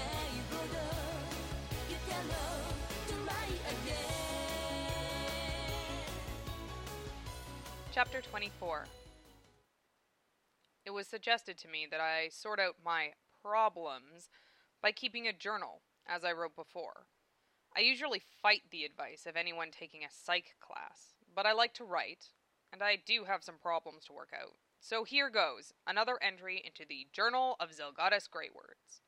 Chapter 24. It was suggested to me that I sort out my problems by keeping a journal, as I wrote before. I usually fight the advice of anyone taking a psych class, but I like to write, and I do have some problems to work out. So here goes, another entry into the Journal of Zelgadis Greywords.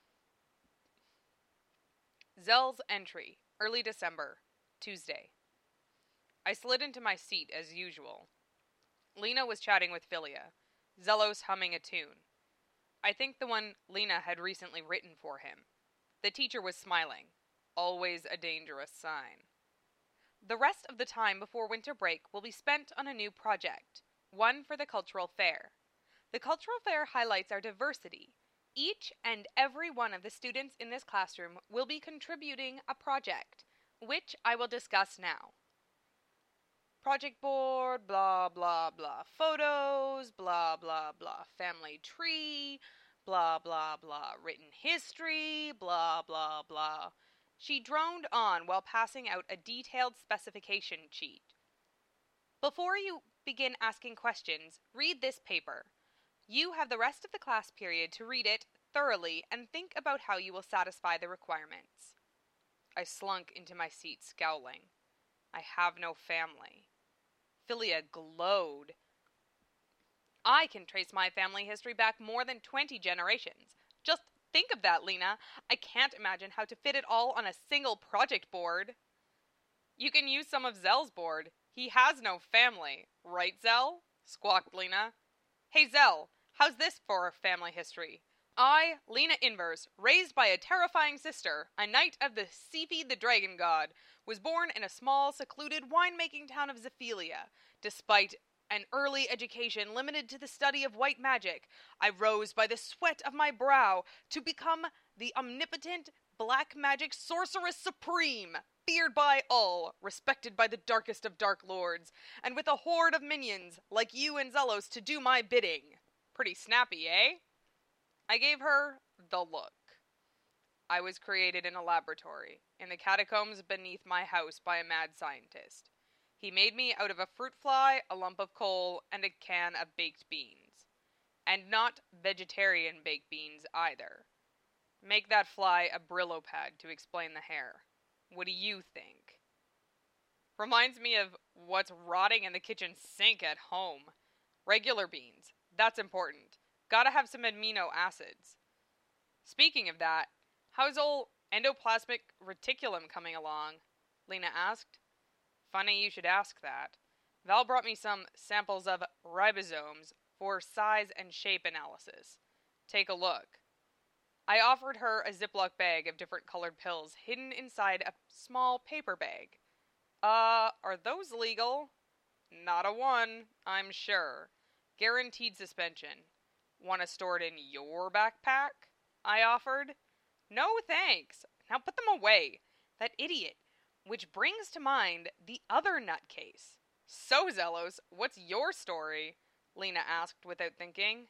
Zell's entry, early December, Tuesday. I slid into my seat as usual. Lena was chatting with Philia, Zelos humming a tune. I think the one Lena had recently written for him. The teacher was smiling. Always a dangerous sign. The rest of the time before winter break will be spent on a new project, one for the cultural fair. The cultural fair highlights our diversity. Each and every one of the students in this classroom will be contributing a project, which I will discuss now. Project board, blah, blah, blah. Photos, blah, blah, blah. Family tree, blah, blah, blah. Written history, blah, blah, blah. She droned on while passing out a detailed specification sheet. Before you begin asking questions, read this paper. You have the rest of the class period to read it thoroughly and think about how you will satisfy the requirements. I slunk into my seat, scowling. I have no family. Philia glowed. I can trace my family history back more than 20 generations. Just think of that, Lena. I can't imagine how to fit it all on a single project board. You can use some of Zell's board. He has no family. Right, Zell? Squawked Lena. Hey, Zell, how's this for family history? I, Lena Inverse, raised by a terrifying sister, a knight of the Seafi the Dragon God, was born in a small, secluded winemaking town of Zephelia. Despite an early education limited to the study of white magic, I rose by the sweat of my brow to become the omnipotent black magic sorceress supreme, feared by all, respected by the darkest of dark lords, and with a horde of minions, like you and Zelos, to do my bidding. Pretty snappy, eh? I gave her the look. I was created in a laboratory, in the catacombs beneath my house by a mad scientist. He made me out of a fruit fly, a lump of coal, and a can of baked beans. And not vegetarian baked beans either. Make that fly a Brillo pad to explain the hair. What do you think? Reminds me of what's rotting in the kitchen sink at home. Regular beans. That's important. Gotta have some amino acids. Speaking of that, how's old endoplasmic reticulum coming along? Lena asked. Funny you should ask that. Val brought me some samples of ribosomes for size and shape analysis. Take a look. I offered her a Ziploc bag of different colored pills hidden inside a small paper bag. Are those legal? Not a one, I'm sure. Guaranteed suspension. Want to store it in your backpack? I offered. No thanks. Now put them away. That idiot. Which brings to mind the other nutcase. So, Zelos, what's your story? Lena asked without thinking.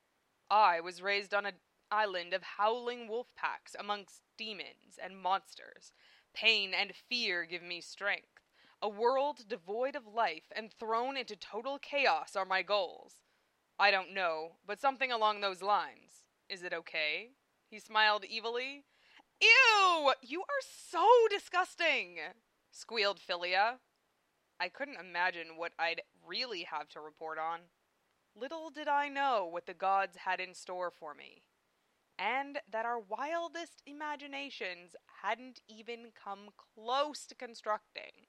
I was raised on an island of howling wolf packs amongst demons and monsters. Pain and fear give me strength. A world devoid of life and thrown into total chaos are my goals. I don't know, but something along those lines. Is it okay? He smiled evilly. Ew! You are so disgusting! Squealed Philia. I couldn't imagine what I'd really have to report on. Little did I know what the gods had in store for me, and that our wildest imaginations hadn't even come close to constructing.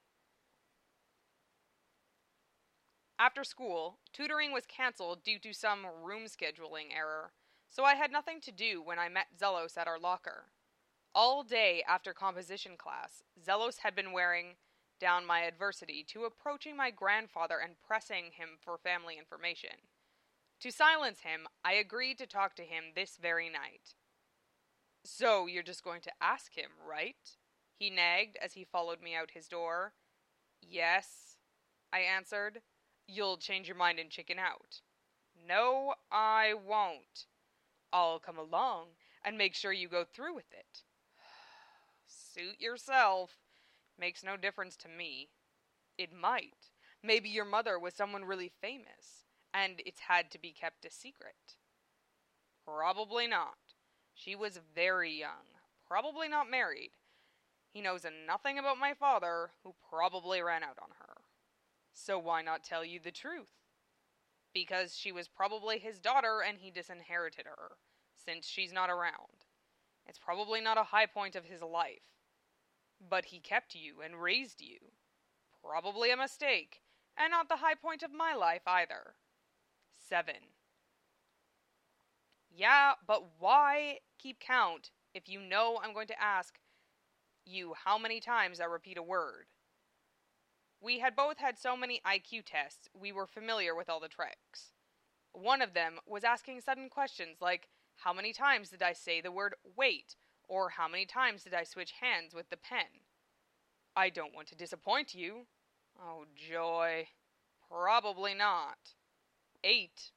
After school, tutoring was cancelled due to some room scheduling error, so I had nothing to do when I met Zelos at our locker. All day after composition class, Zelos had been wearing down my adversity to approaching my grandfather and pressing him for family information. To silence him, I agreed to talk to him this very night. So you're just going to ask him, right? He nagged as he followed me out his door. Yes, I answered. You'll change your mind and chicken out. No, I won't. I'll come along, and make sure you go through with it. Suit yourself. Makes no difference to me. It might. Maybe your mother was someone really famous, and it's had to be kept a secret. Probably not. She was very young, probably not married. He knows nothing about my father, who probably ran out on her. So why not tell you the truth? Because she was probably his daughter and he disinherited her, since she's not around. It's probably not a high point of his life. But he kept you and raised you. Probably a mistake, and not the high point of my life either. 7. Yeah, but why keep count if you know I'm going to ask you how many times I repeat a word? We had both had so many IQ tests, we were familiar with all the tricks. One of them was asking sudden questions like, how many times did I say the word wait? Or how many times did I switch hands with the pen? I don't want to disappoint you. Oh, joy. Probably not. 8.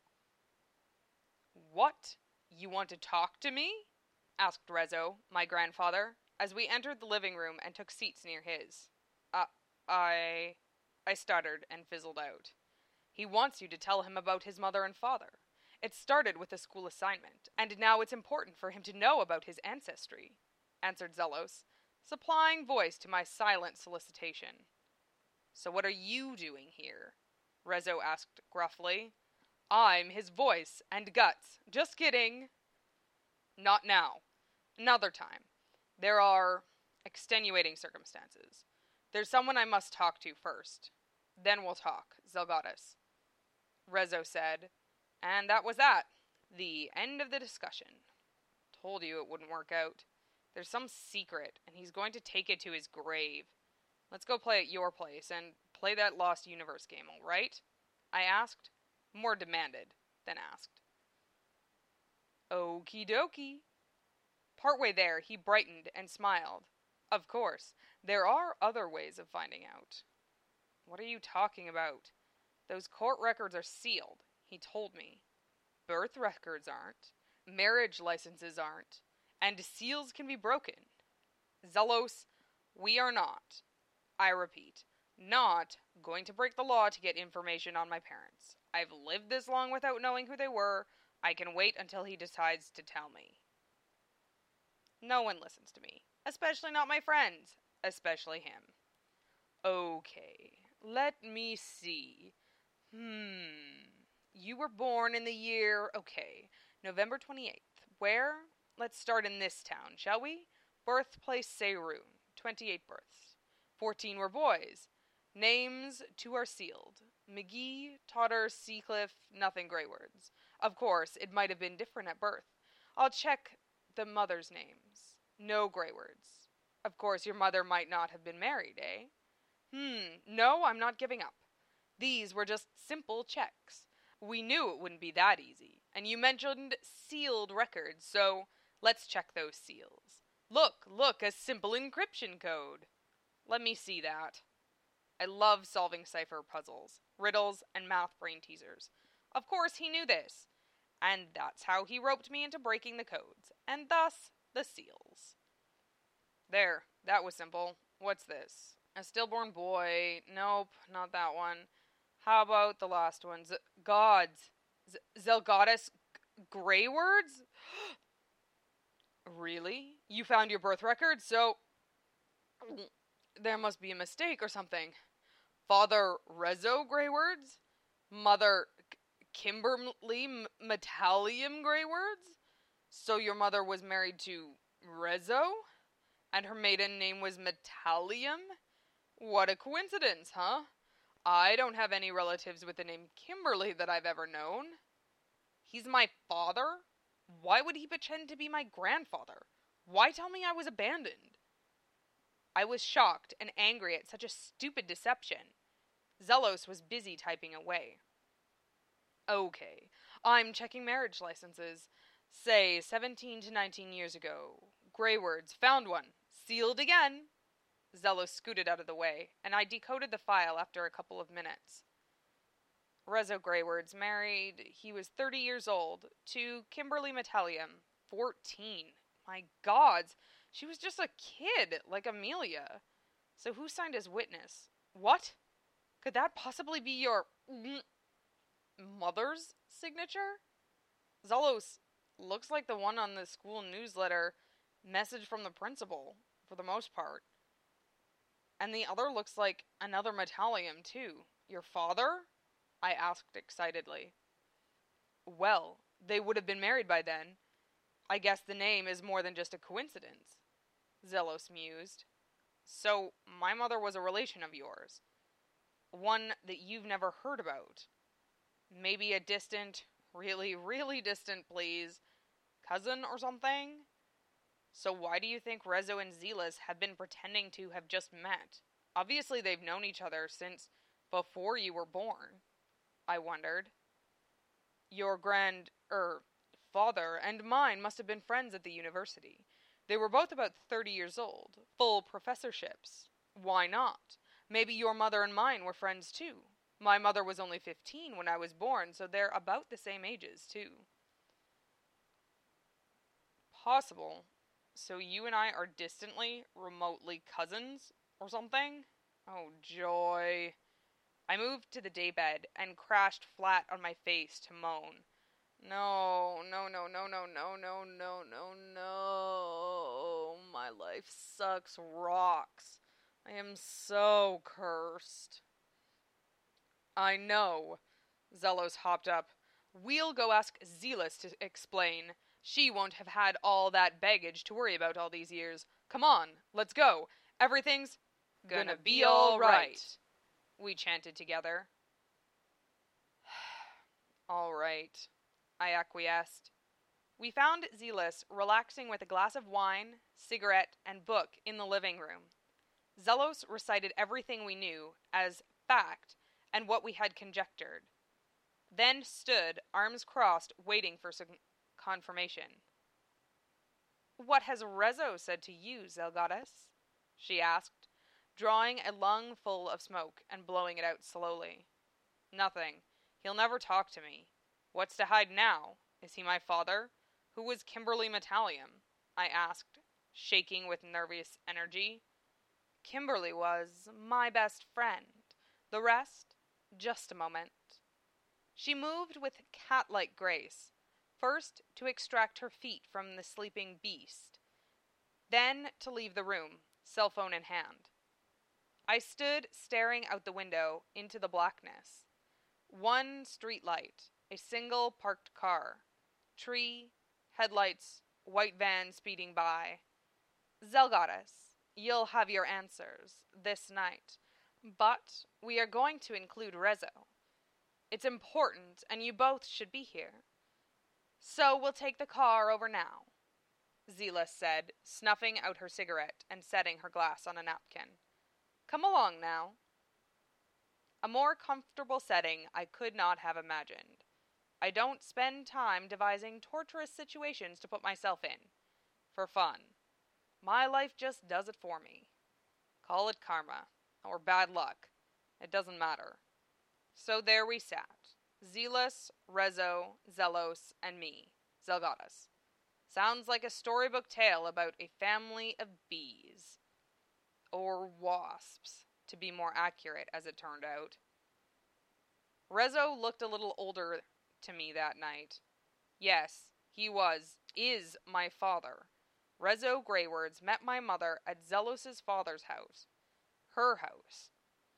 What? You want to talk to me? Asked Rezo, my grandfather, as we entered the living room and took seats near his. I stuttered and fizzled out. He wants you to tell him about his mother and father. It started with a school assignment, and now it's important for him to know about his ancestry, answered Zelos, supplying voice to my silent solicitation. So what are you doing here? Rezo asked gruffly. I'm his voice and guts. Just kidding. Not now. Another time. There are extenuating circumstances. There's someone I must talk to first. Then we'll talk, Zelgadis. Rezo said, and that was that. The end of the discussion. Told you it wouldn't work out. There's some secret, and he's going to take it to his grave. Let's go play at your place, and play that Lost Universe game, alright? I asked. More demanded than asked. Okie dokie. Partway there, he brightened and smiled. Of course, there are other ways of finding out. What are you talking about? Those court records are sealed, he told me. Birth records aren't. Marriage licenses aren't. And seals can be broken. Zelos, we are not, I repeat, not going to break the law to get information on my parents. I've lived this long without knowing who they were. I can wait until he decides to tell me. No one listens to me, especially not my friends, especially him. Okay, let me see. You were born in the year, November 28th. Where? Let's start in this town, shall we? Birthplace Seirun, 28 births. 14 were boys. Names 2 are sealed. McGee, Totter, Seacliff, nothing gray words. Of course, it might have been different at birth. I'll check the mother's names. No gray words. Of course, your mother might not have been married, eh? No, I'm not giving up. These were just simple checks. We knew it wouldn't be that easy. And you mentioned sealed records, so let's check those seals. Look, a simple encryption code. Let me see that. I love solving cipher puzzles, riddles, and math brain teasers. Of course he knew this. And that's how he roped me into breaking the codes, and thus the seals. There, that was simple. What's this? A stillborn boy. Nope, not that one. How about the last one? Gods. Zelgadis gray words? Really? You found your birth record? So there must be a mistake or something. Father Rezo gray words? Mother Kimberly Metallium gray words? So your mother was married to Rezo? And her maiden name was Metallium? What a coincidence, huh? I don't have any relatives with the name Kimberly that I've ever known. He's my father? Why would he pretend to be my grandfather? Why tell me I was abandoned? I was shocked and angry at such a stupid deception. Zelos was busy typing away. Okay, I'm checking marriage licenses. Say 17 to 19 years ago. Gray words, found one. Sealed again. Zelos scooted out of the way, and I decoded the file after a couple of minutes. Rezo Greywords married, he was 30 years old, to Kimberly Metallium, 14. My gods, she was just a kid, like Amelia. So who signed as witness? What? Could that possibly be your mother's signature? Zelos looks like the one on the school newsletter message from the principal, for the most part. And the other looks like another Metallium, too. Your father? I asked excitedly. Well, they would have been married by then. I guess the name is more than just a coincidence, Zelos mused. So, my mother was a relation of yours. One that you've never heard about. Maybe a distant, really, really distant, please, cousin or something? So why do you think Rezo and Zelos have been pretending to have just met? Obviously they've known each other since before you were born, I wondered. Your father and mine must have been friends at the university. They were both about 30 years old, full professorships. Why not? Maybe your mother and mine were friends too. My mother was only 15 when I was born, so they're about the same ages too. Possible. So you and I are distantly, remotely cousins or something? Oh, joy. I moved to the daybed and crashed flat on my face to moan. No, no, no, no, no, no, no, no, no, no. My life sucks rocks. I am so cursed. I know. Zelos hopped up. We'll go ask Zelos to explain. She won't have had all that baggage to worry about all these years. Come on, let's go. Everything's gonna be all right, we chanted together. All right, I acquiesced. We found Zelos relaxing with a glass of wine, cigarette, and book in the living room. Zelos recited everything we knew as fact and what we had conjectured. Then stood, arms crossed, waiting for some confirmation. What has Rezo said to you, Zelgadis? She asked, drawing a lung full of smoke and blowing it out slowly. Nothing. He'll never talk to me. What's to hide now? Is he my father? Who was Kimberly Metallium? I asked, shaking with nervous energy. Kimberly was my best friend. The rest? Just a moment. She moved with cat-like grace, first to extract her feet from the sleeping beast, then to leave the room, cell phone in hand. I stood staring out the window into the blackness. One street light, a single parked car, tree, headlights, white van speeding by. Zelgadis, you'll have your answers this night, but we are going to include Rezo. It's important, and you both should be here. So we'll take the car over now, Zelos said, snuffing out her cigarette and setting her glass on a napkin. Come along now. A more comfortable setting I could not have imagined. I don't spend time devising torturous situations to put myself in. For fun. My life just does it for me. Call it karma, or bad luck. It doesn't matter. So there we sat. Zelos, Rezo, Zelos, and me, Zelgadis. Sounds like a storybook tale about a family of bees. Or wasps, to be more accurate, as it turned out. Rezo looked a little older to me that night. Yes, is my father. Rezo Greywords met my mother at Zelos' father's house. Her house.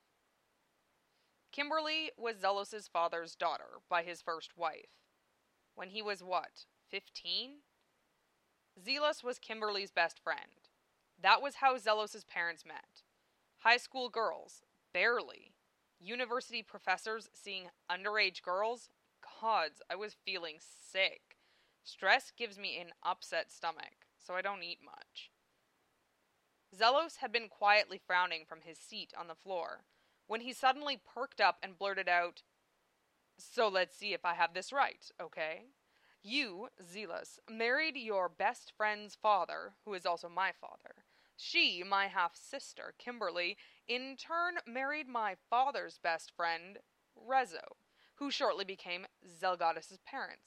Kimberly was Zelos' father's daughter by his first wife. When he was 15? Zelos was Kimberly's best friend. That was how Zelos' parents met. High school girls, barely. University professors seeing underage girls? Gods, I was feeling sick. Stress gives me an upset stomach, so I don't eat much. Zelos had been quietly frowning from his seat on the floor, when he suddenly perked up and blurted out, So let's see if I have this right, okay? You, Zelos, married your best friend's father, who is also my father. She, my half-sister, Kimberly, in turn married my father's best friend, Rezo, who shortly became Zelgadis' parents.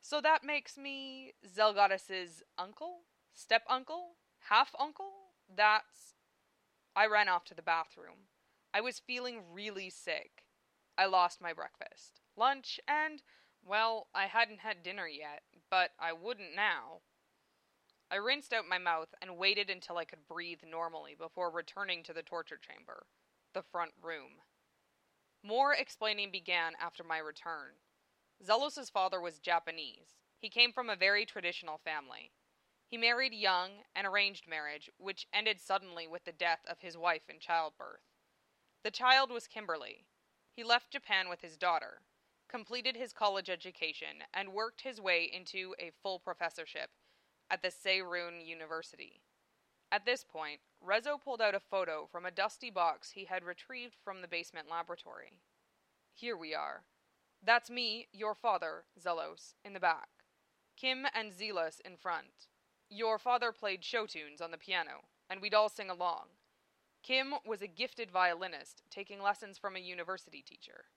So that makes me Zelgadis's uncle? Step-uncle? Half-uncle? That's... I ran off to the bathroom. I was feeling really sick. I lost my breakfast, lunch, and, well, I hadn't had dinner yet, but I wouldn't now. I rinsed out my mouth and waited until I could breathe normally before returning to the torture chamber, the front room. More explaining began after my return. Zelos' father was Japanese. He came from a very traditional family. He married young, an arranged marriage, which ended suddenly with the death of his wife in childbirth. The child was Kimberly. He left Japan with his daughter, completed his college education, and worked his way into a full professorship at the Seirun University. At this point, Rezo pulled out a photo from a dusty box he had retrieved from the basement laboratory. Here we are. That's me, your father, Zelos, in the back. Kim and Zelos in front. Your father played show tunes on the piano, and we'd all sing along. Kim was a gifted violinist, taking lessons from a university teacher.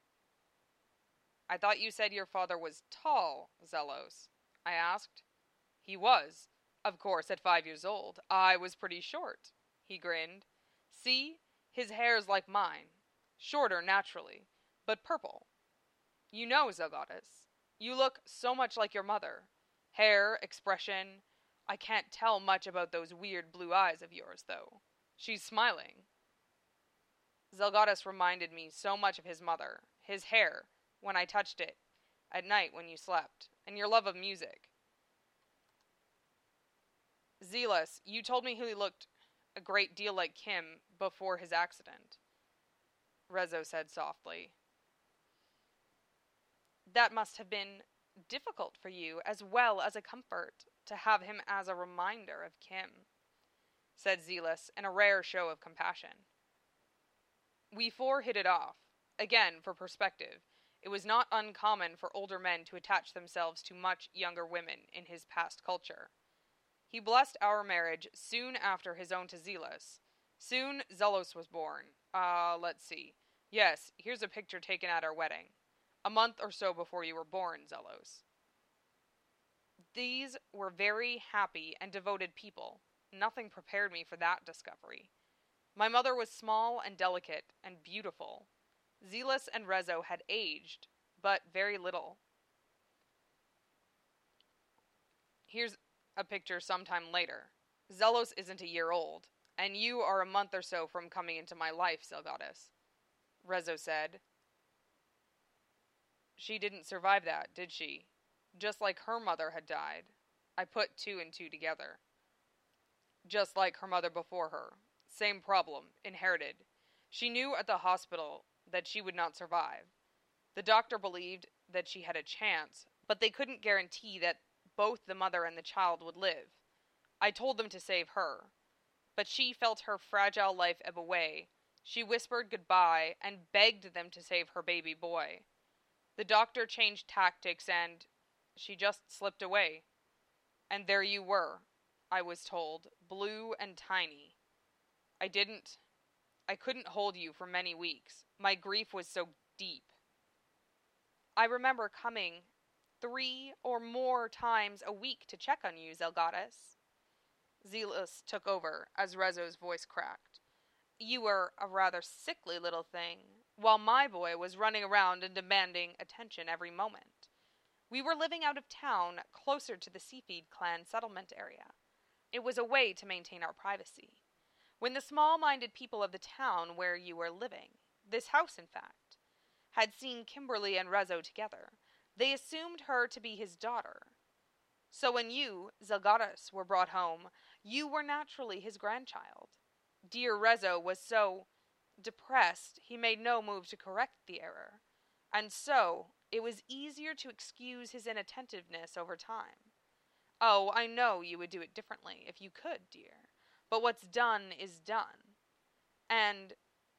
I thought you said your father was tall, Zelos, I asked. He was. Of course, at 5 years old, I was pretty short. He grinned. See? His hair's like mine. Shorter, naturally, but purple. You know, Zelgadis, you look so much like your mother. Hair, expression. I can't tell much about those weird blue eyes of yours, though. She's smiling. Zelgadis reminded me so much of his mother, his hair, when I touched it, at night when you slept, and your love of music. Zelos, you told me he looked a great deal like Kim before his accident, Rezo said softly. That must have been difficult for you, as well as a comfort, to have him as a reminder of Kim, said Zelos in a rare show of compassion. We four hit it off. Again, for perspective, it was not uncommon for older men to attach themselves to much younger women in his past culture. He blessed our marriage soon after his own to Zelos. Soon, Zelos was born. Let's see. Yes, here's a picture taken at our wedding. A month or so before you were born, Zelos. These were very happy and devoted people. Nothing prepared me for that discovery. My mother was small and delicate and beautiful. Zelos and Rezo had aged, but very little. Here's a picture sometime later. Zelos isn't a year old, and you are a month or so from coming into my life, Zelgadis, Rezo said. She didn't survive that, did she? Just like her mother had died. I put two and two together. Just like her mother before her. Same problem, inherited. She knew at the hospital that she would not survive. The doctor believed that she had a chance, but they couldn't guarantee that both the mother and the child would live. I told them to save her, but she felt her fragile life ebb away. She whispered goodbye and begged them to save her baby boy. The doctor changed tactics and she just slipped away. And there you were, I was told, blue and tiny. I couldn't hold you for many weeks. My grief was so deep. I remember coming 3 or more times a week to check on you, Zelgadis. Zelos took over as Rezo's voice cracked. You were a rather sickly little thing, while my boy was running around and demanding attention every moment. We were living out of town, closer to the Seafeed clan settlement area. It was a way to maintain our privacy. When the small-minded people of the town where you were living, this house in fact, had seen Kimberly and Rezo together, they assumed her to be his daughter. So when you, Zelgadis, were brought home, you were naturally his grandchild. Dear Rezo was so depressed he made no move to correct the error, and so it was easier to excuse his inattentiveness over time. Oh, I know you would do it differently if you could, dear, but what's done is done. And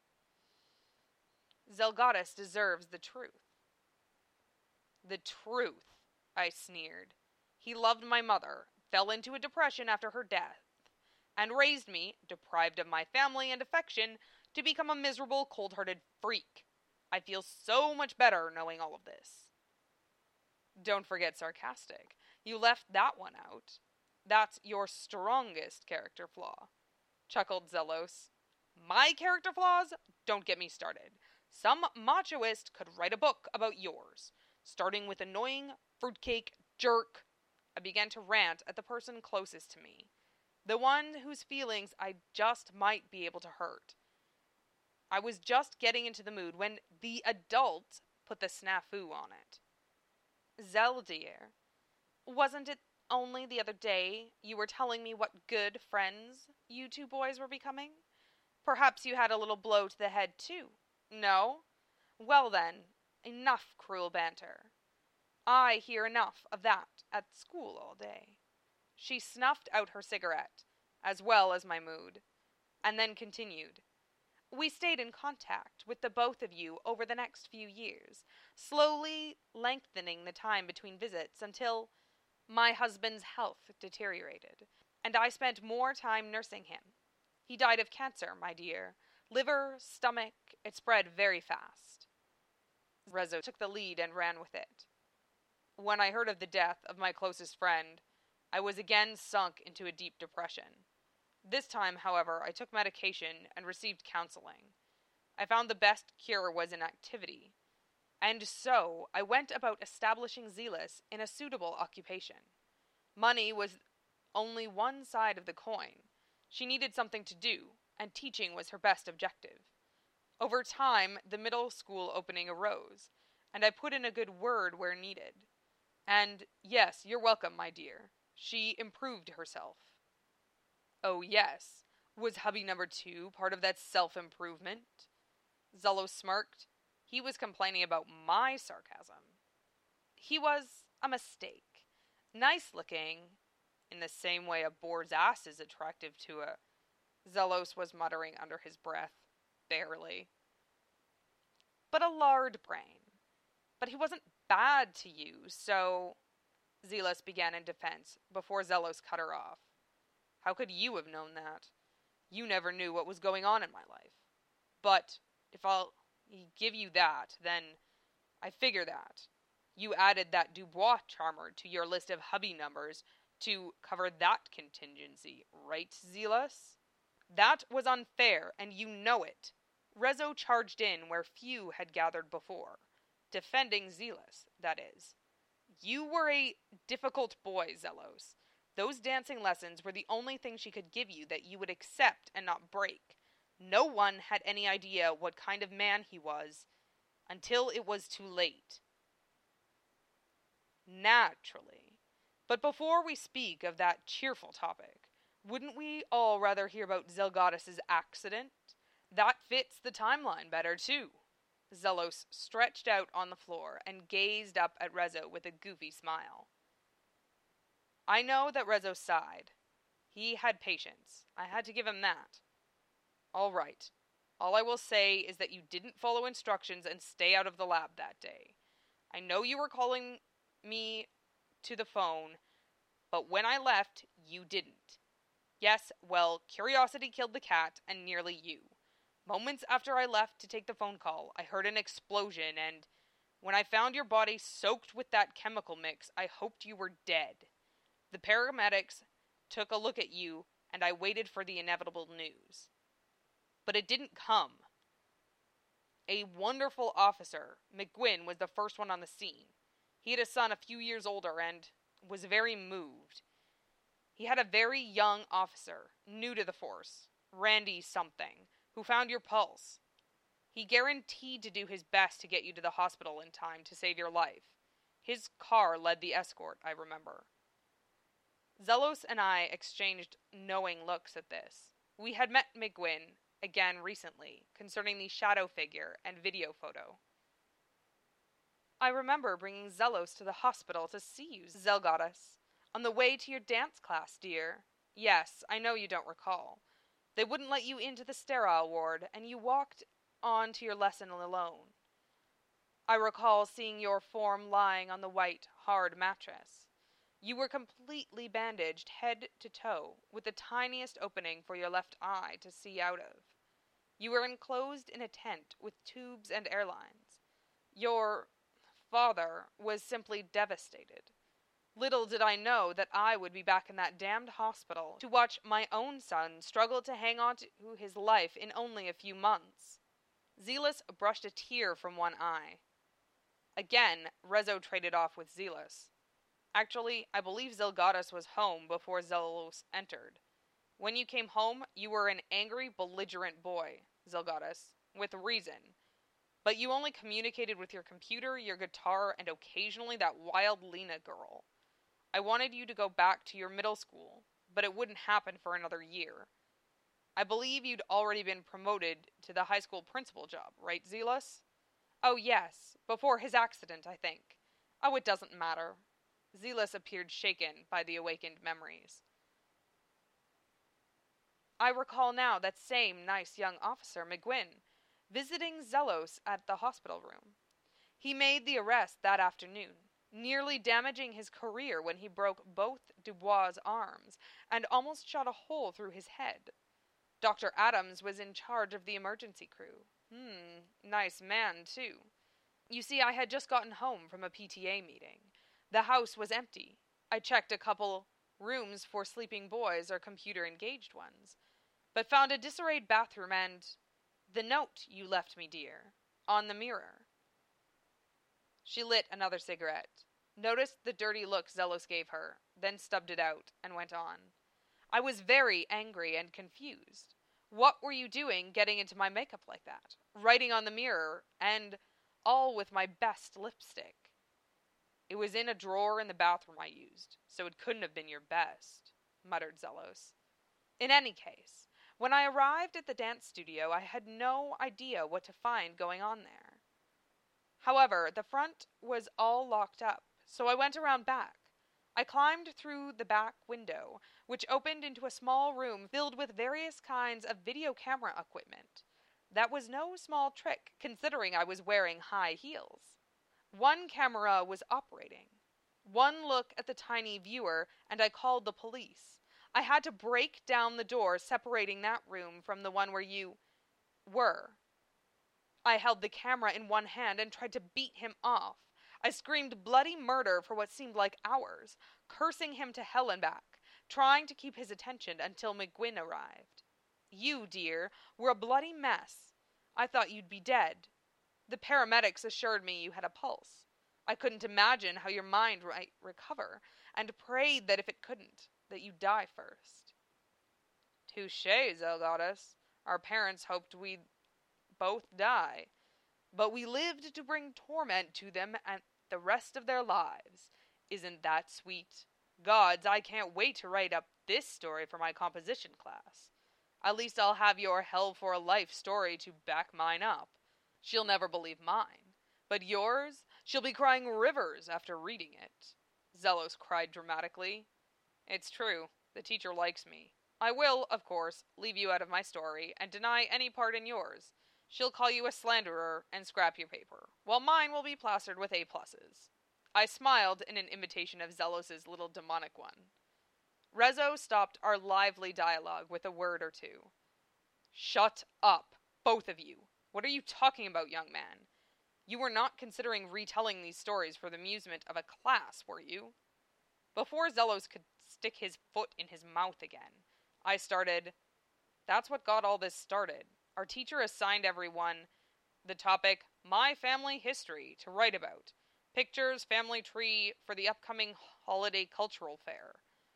Zelgadis deserves the truth. The truth, I sneered. He loved my mother, fell into a depression after her death, and raised me, deprived of my family and affection, to become a miserable, cold-hearted freak. I feel so much better knowing all of this. Don't forget sarcastic. You left that one out. That's your strongest character flaw, chuckled Zelos. My character flaws? Don't get me started. Some machoist could write a book about yours, starting with annoying fruitcake jerk. I began to rant at the person closest to me, the one whose feelings I just might be able to hurt. I was just getting into the mood when the adult put the snafu on it. Zell, dear, wasn't it only the other day you were telling me what good friends you two boys were becoming? Perhaps you had a little blow to the head, too. No? Well then, enough cruel banter. I hear enough of that at school all day. She snuffed out her cigarette, as well as my mood, and then continued. We stayed in contact with the both of you over the next few years, slowly lengthening the time between visits until my husband's health deteriorated, and I spent more time nursing him. He died of cancer, my dear. Liver, stomach, it spread very fast. Rezo took the lead and ran with it. When I heard of the death of my closest friend, I was again sunk into a deep depression. This time, however, I took medication and received counseling. I found the best cure was inactivity. And so, I went about establishing Zelos in a suitable occupation. Money was only one side of the coin. She needed something to do, and teaching was her best objective. Over time, the middle school opening arose, and I put in a good word where needed. And, yes, you're welcome, my dear. She improved herself. Oh, yes. Was hubby number 2 part of that self-improvement? Zello smirked. He was complaining about my sarcasm. He was a mistake. Nice looking, in the same way a boar's ass is attractive to a... Zelos was muttering under his breath. Barely. But a lard brain. But he wasn't bad to you, so... Zelos began in defense, before Zelos cut her off. How could you have known that? You never knew what was going on in my life. But, if I'll give you that, then I figure that. You added that Dubois charmer to your list of hubby numbers to cover that contingency, right, Zelos? That was unfair, and you know it. Rezo charged in where few had gathered before. Defending Zelos, that is. You were a difficult boy, Zelos. Those dancing lessons were the only thing she could give you that you would accept and not break. No one had any idea what kind of man he was until it was too late. Naturally. But before we speak of that cheerful topic, wouldn't we all rather hear about Zelgadis' accident? That fits the timeline better, too. Zelos stretched out on the floor and gazed up at Rezo with a goofy smile. I know that Rezo sighed. He had patience. I had to give him that. All right. All I will say is that you didn't follow instructions and stay out of the lab that day. I know you were calling me to the phone, but when I left, you didn't. Yes, well, curiosity killed the cat, and nearly you. Moments after I left to take the phone call, I heard an explosion, and when I found your body soaked with that chemical mix, I hoped you were dead. The paramedics took a look at you, and I waited for the inevitable news. But it didn't come. A wonderful officer, McGuinn, was the first one on the scene. He had a son a few years older and was very moved. He had a very young officer, new to the force, Randy something, who found your pulse. He guaranteed to do his best to get you to the hospital in time to save your life. His car led the escort, I remember. Zelos and I exchanged knowing looks at this. We had met McGuinn again recently, concerning the shadow figure and video photo. I remember bringing Zelos to the hospital to see you, Zelgadis, on the way to your dance class, dear. Yes, I know you don't recall. They wouldn't let you into the sterile ward, and you walked on to your lesson alone. I recall seeing your form lying on the white, hard mattress. You were completely bandaged head to toe, with the tiniest opening for your left eye to see out of. You were enclosed in a tent with tubes and airlines. Your father was simply devastated. Little did I know that I would be back in that damned hospital to watch my own son struggle to hang on to his life in only a few months. Zelos brushed a tear from one eye. Again, Rezo traded off with Zelos. Actually, I believe Zelgadus was home before Zelos entered. When you came home, you were an angry, belligerent boy, Zelgadus, with reason. But you only communicated with your computer, your guitar, and occasionally that wild Lena girl. I wanted you to go back to your middle school, but it wouldn't happen for another year. I believe you'd already been promoted to the high school principal job, right, Zelos? Oh, yes, before his accident, I think. Oh, it doesn't matter. Zelos appeared shaken by the awakened memories. I recall now that same nice young officer, McGuinn, visiting Zelos at the hospital room. He made the arrest that afternoon, nearly damaging his career when he broke both Dubois' arms and almost shot a hole through his head. Dr. Adams was in charge of the emergency crew. Nice man, too. You see, I had just gotten home from a PTA meeting. The house was empty. I checked a couple rooms for sleeping boys or computer-engaged ones, but found a disarrayed bathroom and the note you left me, dear, on the mirror. She lit another cigarette, noticed the dirty look Zelos gave her, then stubbed it out, and went on. I was very angry and confused. What were you doing getting into my makeup like that? Writing on the mirror, and all with my best lipstick. It was in a drawer in the bathroom I used, so it couldn't have been your best, muttered Zelos. In any case, when I arrived at the dance studio, I had no idea what to find going on there. However, the front was all locked up, so I went around back. I climbed through the back window, which opened into a small room filled with various kinds of video camera equipment. That was no small trick, considering I was wearing high heels. One camera was operating. One look at the tiny viewer, and I called the police. I had to break down the door separating that room from the one where you were. I held the camera in one hand and tried to beat him off. I screamed bloody murder for what seemed like hours, cursing him to hell and back, trying to keep his attention until McGuinn arrived. You, dear, were a bloody mess. I thought you'd be dead. The paramedics assured me you had a pulse. I couldn't imagine how your mind might recover, and prayed that if it couldn't, that you'd die first. Touché, Zelgadus. Our parents hoped we'd both die, but we lived to bring torment to them and the rest of their lives. Isn't that sweet? Gods, I can't wait to write up this story for my composition class. At least I'll have your hell for a life story to back mine up. She'll never believe mine, but yours, she'll be crying rivers after reading it. Zelos cried dramatically. It's true, the teacher likes me. I will, of course, leave you out of my story and deny any part in yours. She'll call you a slanderer and scrap your paper, while mine will be plastered with A+. I smiled in an imitation of Zelos's little demonic one. Rezo stopped our lively dialogue with a word or two. Shut up, both of you. What are you talking about, young man? You were not considering retelling these stories for the amusement of a class, were you? Before Zelos could stick his foot in his mouth again, I started, That's what got all this started. Our teacher assigned everyone the topic, My Family History, to write about. Pictures, family tree for the upcoming holiday cultural fair.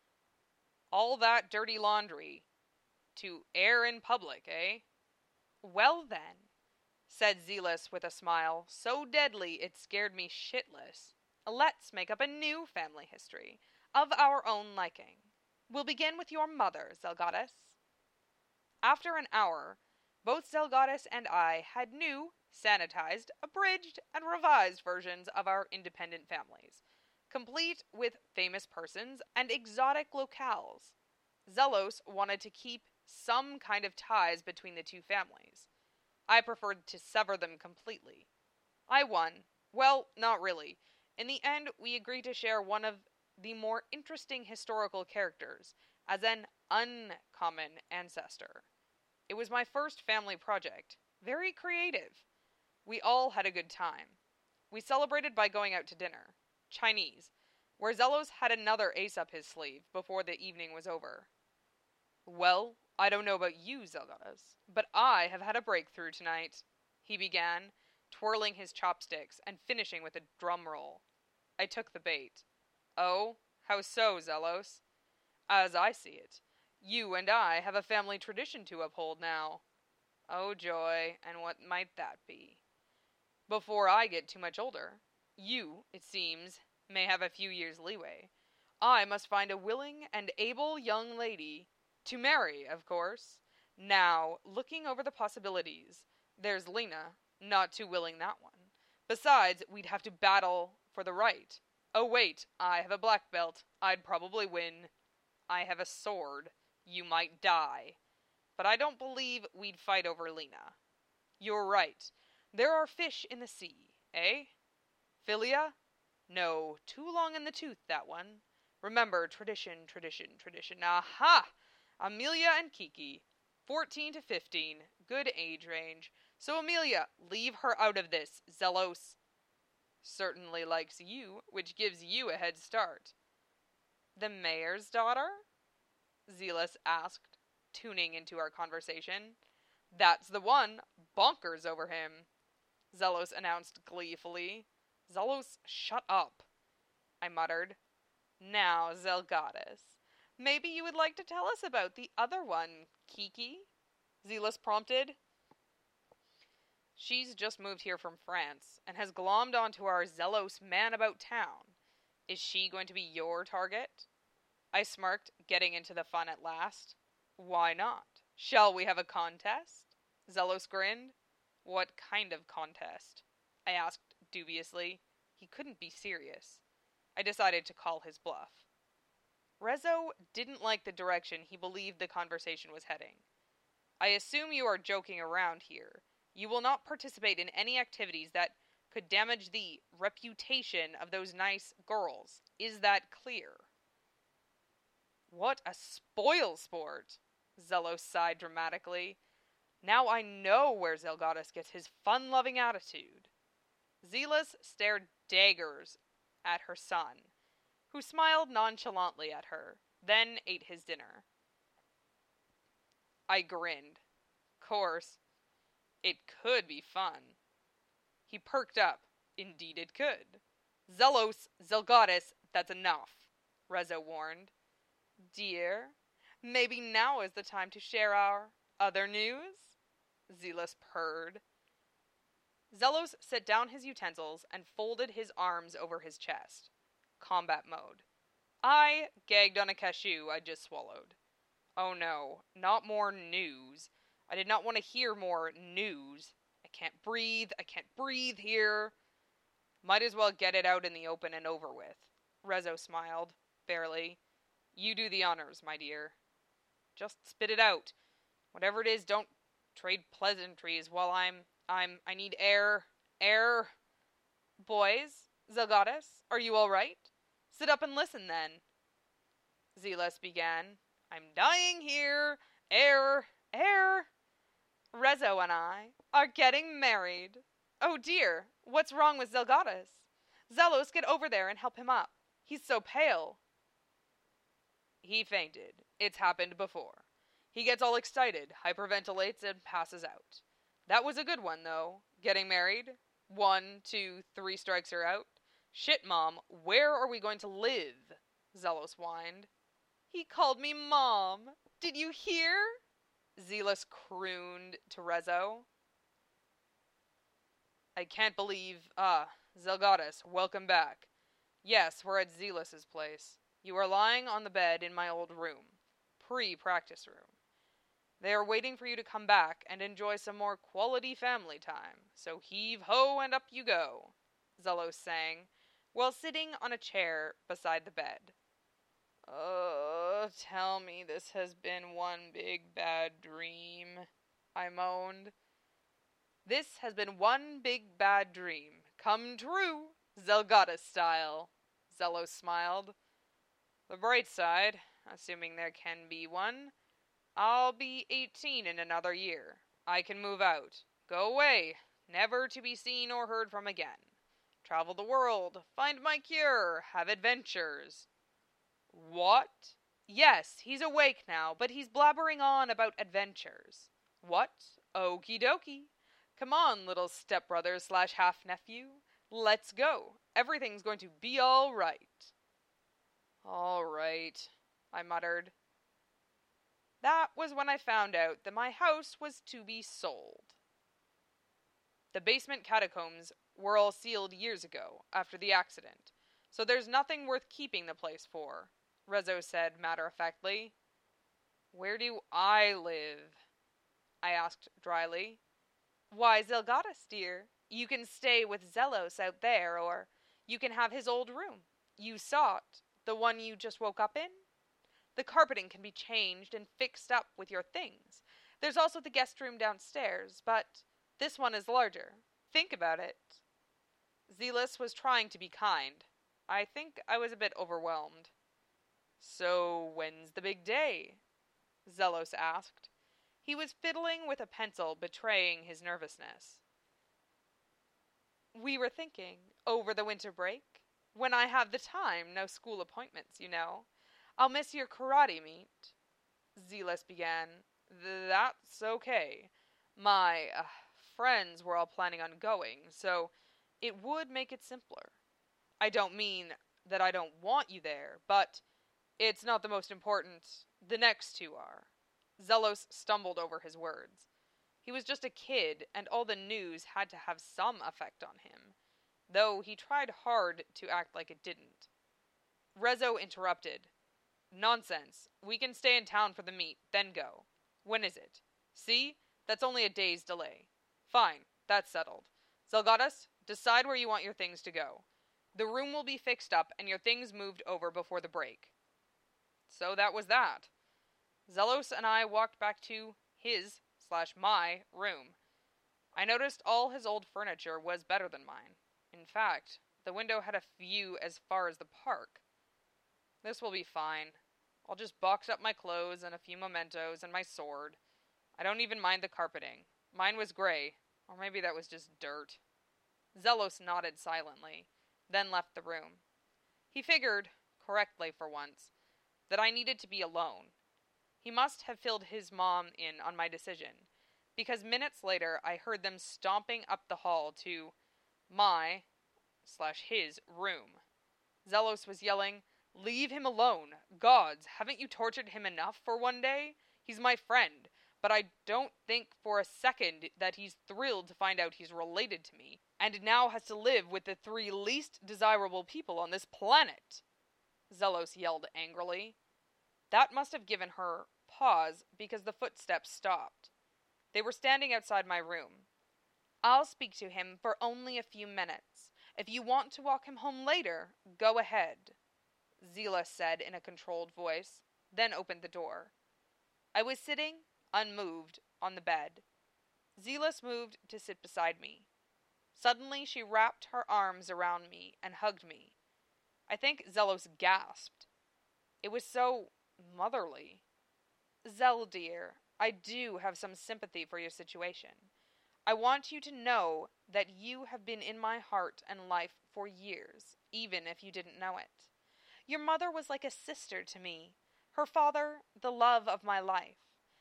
All that dirty laundry to air in public, eh? Well then, said Zelos with a smile, so deadly it scared me shitless. Let's make up a new family history, of our own liking. We'll begin with your mother, Zelgadus. After an hour, both Zelgadus and I had new, sanitized, abridged, and revised versions of our independent families, complete with famous persons and exotic locales. Zelos wanted to keep some kind of ties between the two families. I preferred to sever them completely. I won. Well, not really. In the end, we agreed to share one of the more interesting historical characters as an uncommon ancestor. It was my first family project. Very creative. We all had a good time. We celebrated by going out to dinner. Chinese, where Zelos had another ace up his sleeve before the evening was over. Well, I don't know about you, Zelgadas, but I have had a breakthrough tonight, he began, twirling his chopsticks and finishing with a drum roll. I took the bait. Oh, how so, Zelos? As I see it, you and I have a family tradition to uphold now. Oh joy, and what might that be? Before I get too much older, you, it seems, may have a few years leeway. I must find a willing and able young lady to marry, of course. Now, looking over the possibilities, there's Lena, not too willing that one. Besides, we'd have to battle for the right. Oh wait, I have a black belt. I'd probably win. I have a sword. You might die. But I don't believe we'd fight over Lena. You're right. There are fish in the sea, eh? Philia? No, too long in the tooth, that one. Remember, tradition, tradition, tradition. Aha! Amelia and Kiki. 14 to 15. Good age range. So Amelia, leave her out of this, Zelos. Certainly likes you, which gives you a head start. The mayor's daughter? Zelos asked, tuning into our conversation. That's the one. Bonkers over him, Zelos announced gleefully. Zelos, shut up, I muttered. Now, Zelgadas, maybe you would like to tell us about the other one, Kiki? Zelos prompted. She's just moved here from France, and has glommed onto our Zelos man about town. Is she going to be your target? I smirked, getting into the fun at last. Why not? Shall we have a contest? Zelos grinned. What kind of contest? I asked dubiously. He couldn't be serious. I decided to call his bluff. Rezo didn't like the direction he believed the conversation was heading. I assume you are joking around here. You will not participate in any activities that could damage the reputation of those nice girls. Is that clear? What a spoil sport, Zelos sighed dramatically. Now I know where Zelgadas gets his fun-loving attitude. Zelos stared daggers at her son, who smiled nonchalantly at her, then ate his dinner. I grinned. Course, it could be fun. He perked up. Indeed it could. Zelos, Zelgadas, that's enough, Rezo warned. Dear, maybe now is the time to share our other news? Zelos purred. Zelos set down his utensils and folded his arms over his chest. Combat mode. I gagged on a cashew I just swallowed. Oh no, not more news. I did not want to hear more news. I can't breathe here. Might as well get it out in the open and over with. Rezo smiled, barely. You do the honors, my dear. Just spit it out. Whatever it is, don't trade pleasantries while I need air. Air. Boys, Zelgadas, are you all right? Sit up and listen, then. Zelos began. I'm dying here. Air. Rezo and I are getting married. Oh dear, what's wrong with Zelgadas? Zelos, get over there and help him up. He's so pale. He fainted. It's happened before. He gets all excited, hyperventilates, and passes out. That was a good one, though. Getting married. 1, 2, 3 strikes are out. Shit, Mom, where are we going to live? Zelos whined. He called me Mom. Did you hear? Zelos crooned to Rezo. I can't believe... Zelgadas, welcome back. Yes, we're at Zelos's place. You are lying on the bed in my old room. Pre-practice room. They are waiting for you to come back and enjoy some more quality family time. So heave ho and up you go, Zelos sang, while sitting on a chair beside the bed. Tell me this has been one big bad dream, I moaned. This has been one big bad dream, come true, Zelgadas style, Zelos smiled. The bright side, assuming there can be one, I'll be 18 in another year. I can move out, go away, never to be seen or heard from again. travel the world, find my cure, have adventures. What? Yes, he's awake now, but he's blabbering on about adventures. What? Okie dokie. Come on, little stepbrother slash half-nephew. Let's go. Everything's going to be all right. All right, I muttered. That was when I found out that my house was to be sold. The basement catacombs were all sealed years ago, after the accident, so there's nothing worth keeping the place for, Rezo said matter-of-factly. Where do I live? I asked dryly. Why, Zelgadis, dear. You can stay with Zelos out there, or you can have his old room. You saw it, the one you just woke up in? The carpeting can be changed and fixed up with your things. There's also the guest room downstairs, but this one is larger. Think about it. Zelos was trying to be kind. I think I was a bit overwhelmed. So, when's the big day? Zelos asked. He was fiddling with a pencil, betraying his nervousness. We were thinking, over the winter break, when I have the time, no school appointments, you know. I'll miss your karate meet. Zelos began. That's okay. My friends were all planning on going, so it would make it simpler. I don't mean that I don't want you there, but it's not the most important. The next two are. Zelos stumbled over his words. He was just a kid, and all the news had to have some effect on him, though he tried hard to act like it didn't. Rezo interrupted. Nonsense. We can stay in town for the meet, then go. When is it? See? That's only a day's delay. Fine, that's settled. Zelgadis, decide where you want your things to go. The room will be fixed up and your things moved over before the break. So that was that. Zelos and I walked back to his/my room. I noticed all his old furniture was better than mine. In fact, the window had a view as far as the park. This will be fine. I'll just box up my clothes and a few mementos and my sword. I don't even mind the carpeting. Mine was gray, or maybe that was just dirt. Zelos nodded silently, then left the room. He figured, correctly for once, that I needed to be alone. He must have filled his mom in on my decision, because minutes later I heard them stomping up the hall to my/his room. Zelos was yelling, Leave him alone! Gods, haven't you tortured him enough for one day? He's my friend, but I don't think for a second that he's thrilled to find out he's related to me, and now has to live with the 3 least desirable people on this planet! Zelos yelled angrily. That must have given her pause because the footsteps stopped. They were standing outside my room. I'll speak to him for only a few minutes. If you want to walk him home later, go ahead, Zelos said in a controlled voice, then opened the door. I was sitting, unmoved, on the bed. Zelos moved to sit beside me. Suddenly she wrapped her arms around me and hugged me. I think Zelos gasped. It was so motherly. Zel, dear, I do have some sympathy for your situation. I want you to know that you have been in my heart and life for years, even if you didn't know it. Your mother was like a sister to me. Her father, the love of my life.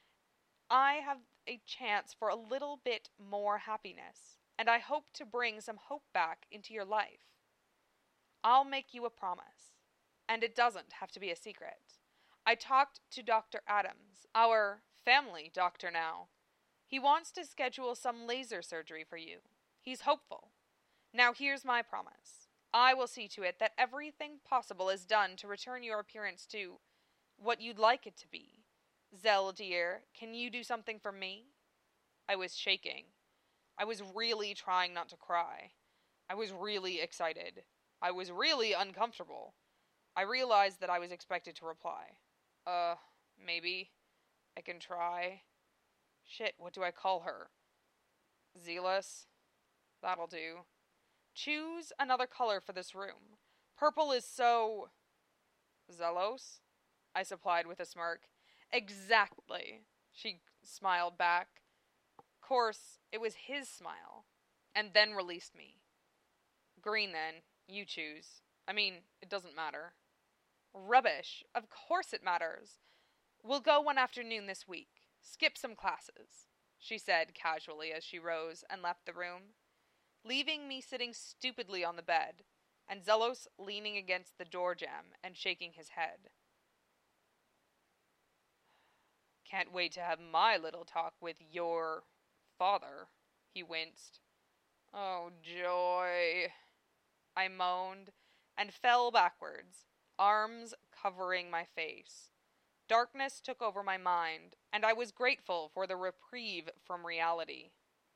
I have a chance for a little bit more happiness, and I hope to bring some hope back into your life. I'll make you a promise, and it doesn't have to be a secret. I talked to Dr. Adams, our family doctor now. He wants to schedule some laser surgery for you. He's hopeful. Now here's my promise. I will see to it that everything possible is done to return your appearance to what you'd like it to be. Zel, dear, can you do something for me? I was shaking. I was really trying not to cry. I was really excited. I was really uncomfortable. I realized that I was expected to reply. Maybe. I can try. Shit, what do I call her? Zelos? That'll do. Choose another color for this room. Purple is so... Zelos? I supplied with a smirk. Exactly, she smiled back. Course, it was his smile. And then released me. Green then. You choose. I mean, it doesn't matter. Rubbish. Of course it matters. We'll go one afternoon this week. Skip some classes, she said casually as she rose and left the room, leaving me sitting stupidly on the bed, and Zelos leaning against the door jamb and shaking his head. Can't wait to have my little talk with your father, he winced. Oh, joy, I moaned, and fell backwards, arms covering my face. Darkness took over my mind, and I was grateful for the reprieve from reality.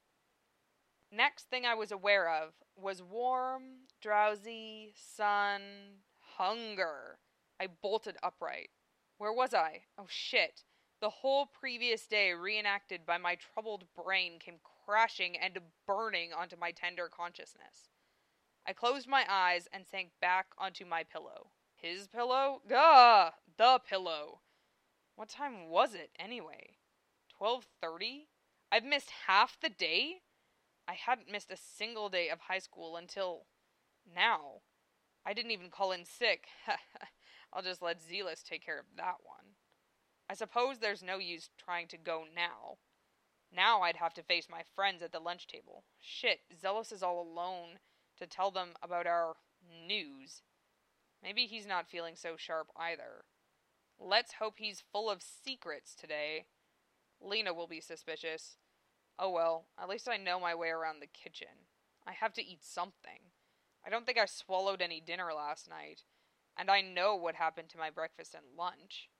Next thing I was aware of was warm, drowsy, sun, hunger. I bolted upright. Where was I? Oh shit. The whole previous day reenacted by my troubled brain came crashing and burning onto my tender consciousness. I closed my eyes and sank back onto my pillow. His pillow? Gah! The pillow! What time was it, anyway? 12:30? I've missed half the day? I hadn't missed a single day of high school until now. I didn't even call in sick. I'll just let Zelos take care of that one. I suppose there's no use trying to go now. Now I'd have to face my friends at the lunch table. Shit, Zelos is all alone to tell them about our news. Maybe he's not feeling so sharp either. Let's hope he's full of secrets today. Lena will be suspicious. Oh well, at least I know my way around the kitchen. I have to eat something. I don't think I swallowed any dinner last night, and I know what happened to my breakfast and lunch.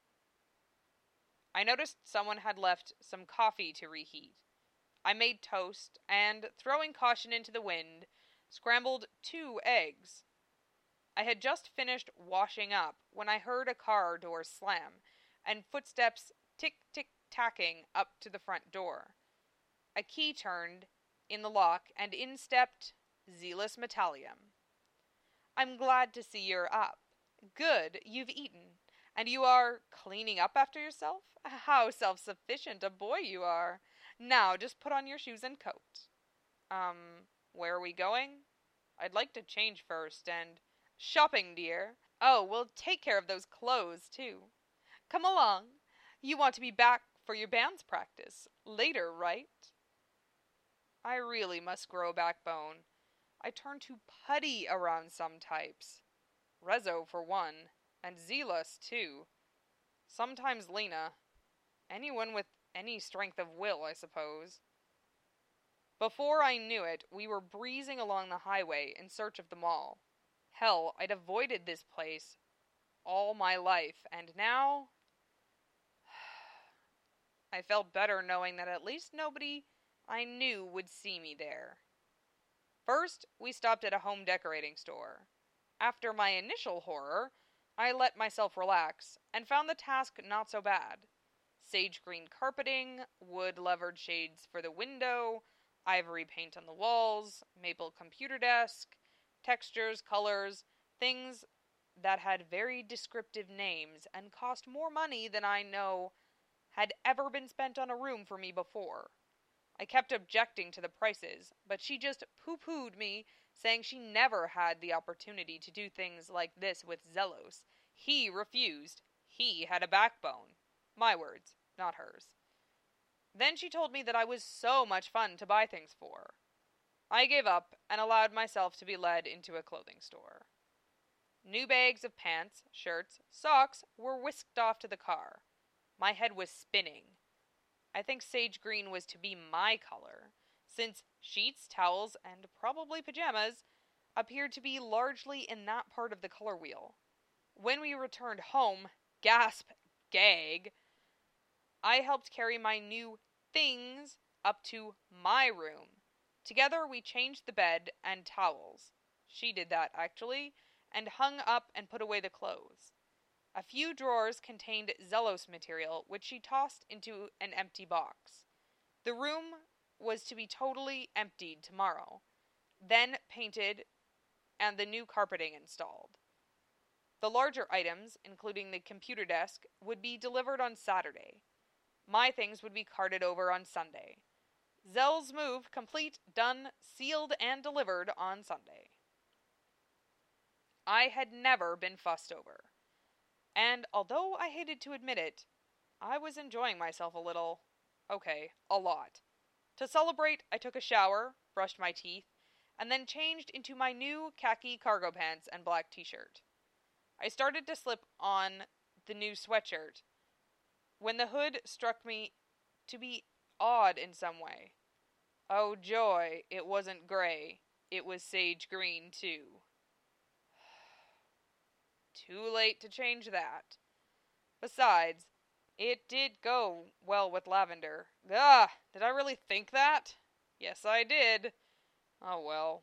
I noticed someone had left some coffee to reheat. I made toast, and, throwing caution into the wind, scrambled 2 eggs. I had just finished washing up when I heard a car door slam, and footsteps tick-tick-tacking up to the front door. A key turned in the lock, and in stepped Zelos Metallium. I'm glad to see you're up. Good, you've eaten. And you are cleaning up after yourself? How self-sufficient a boy you are. Now, just put on your shoes and coat. Where are we going? I'd like to change first, and... Shopping, dear. Oh, we'll take care of those clothes, too. Come along. You want to be back for your band's practice later, right? I really must grow a backbone. I turn too putty around some types. Rezo, for one. And Zelos, too. Sometimes Lena. Anyone with any strength of will, I suppose. Before I knew it, we were breezing along the highway in search of the mall. Hell, I'd avoided this place all my life, and now... I felt better knowing that at least nobody I knew would see me there. First, we stopped at a home decorating store. After my initial horror, I let myself relax, and found the task not so bad. Sage green carpeting, wood-levered shades for the window, ivory paint on the walls, maple computer desk, textures, colors, things that had very descriptive names and cost more money than I know had ever been spent on a room for me before. I kept objecting to the prices, but she just pooh-poohed me, saying she never had the opportunity to do things like this with Zelos. He refused. He had a backbone. My words, not hers. Then she told me that I was so much fun to buy things for. I gave up and allowed myself to be led into a clothing store. New bags of pants, shirts, socks were whisked off to the car. My head was spinning. I think sage green was to be my color, since sheets, towels, and probably pajamas appeared to be largely in that part of the color wheel. When we returned home, gasp, gag, I helped carry my new things up to my room. Together we changed the bed and towels. She did that, actually, and hung up and put away the clothes. A few drawers contained Zelos material, which she tossed into an empty box. The room was to be totally emptied tomorrow, then painted and the new carpeting installed. The larger items, including the computer desk, would be delivered on Saturday. My things would be carted over on Sunday. Zell's move complete, done, sealed, and delivered on Sunday. I had never been fussed over. And although I hated to admit it, I was enjoying myself a little. Okay, a lot. To celebrate, I took a shower, brushed my teeth, and then changed into my new khaki cargo pants and black t-shirt. I started to slip on the new sweatshirt when the hood struck me to be odd in some way. Oh joy, it wasn't gray. It was sage green, too. Too late to change that. Besides, it did go well with lavender. Ugh, did I really think that? Yes, I did. Oh well.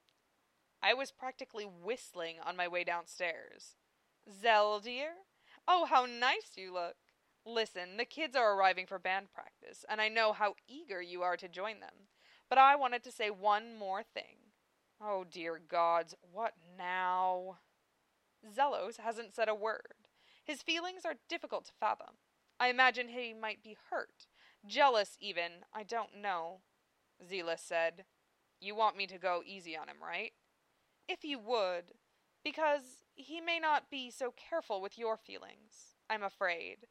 I was practically whistling on my way downstairs. Zell, dear? Oh, how nice you look. Listen, the kids are arriving for band practice, and I know how eager you are to join them. But I wanted to say one more thing. Oh, dear gods, what now? Zelos hasn't said a word. His feelings are difficult to fathom. I imagine he might be hurt. Jealous, even. I don't know. Zelos said. You want me to go easy on him, right? If you would. Because he may not be so careful with your feelings, I'm afraid.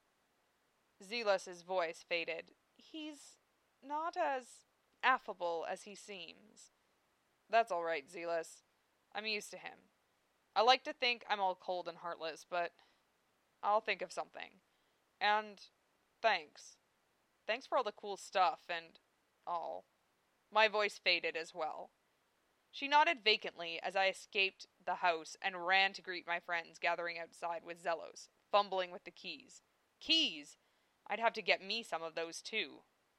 Zelos's voice faded. He's not as affable as he seems. That's all right, Zelos. I'm used to him. I like to think I'm all cold and heartless, but I'll think of something. And thanks. Thanks for all the cool stuff and all. My voice faded as well. She nodded vacantly as I escaped the house and ran to greet my friends gathering outside with Zelos, fumbling with the keys. Keys! I'd have to get me some of those too.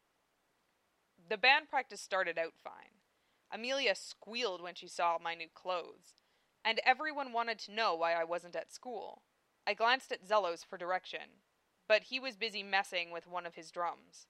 The band practice started out fine. Amelia squealed when she saw my new clothes, and everyone wanted to know why I wasn't at school. I glanced at Zelos for direction, but he was busy messing with one of his drums.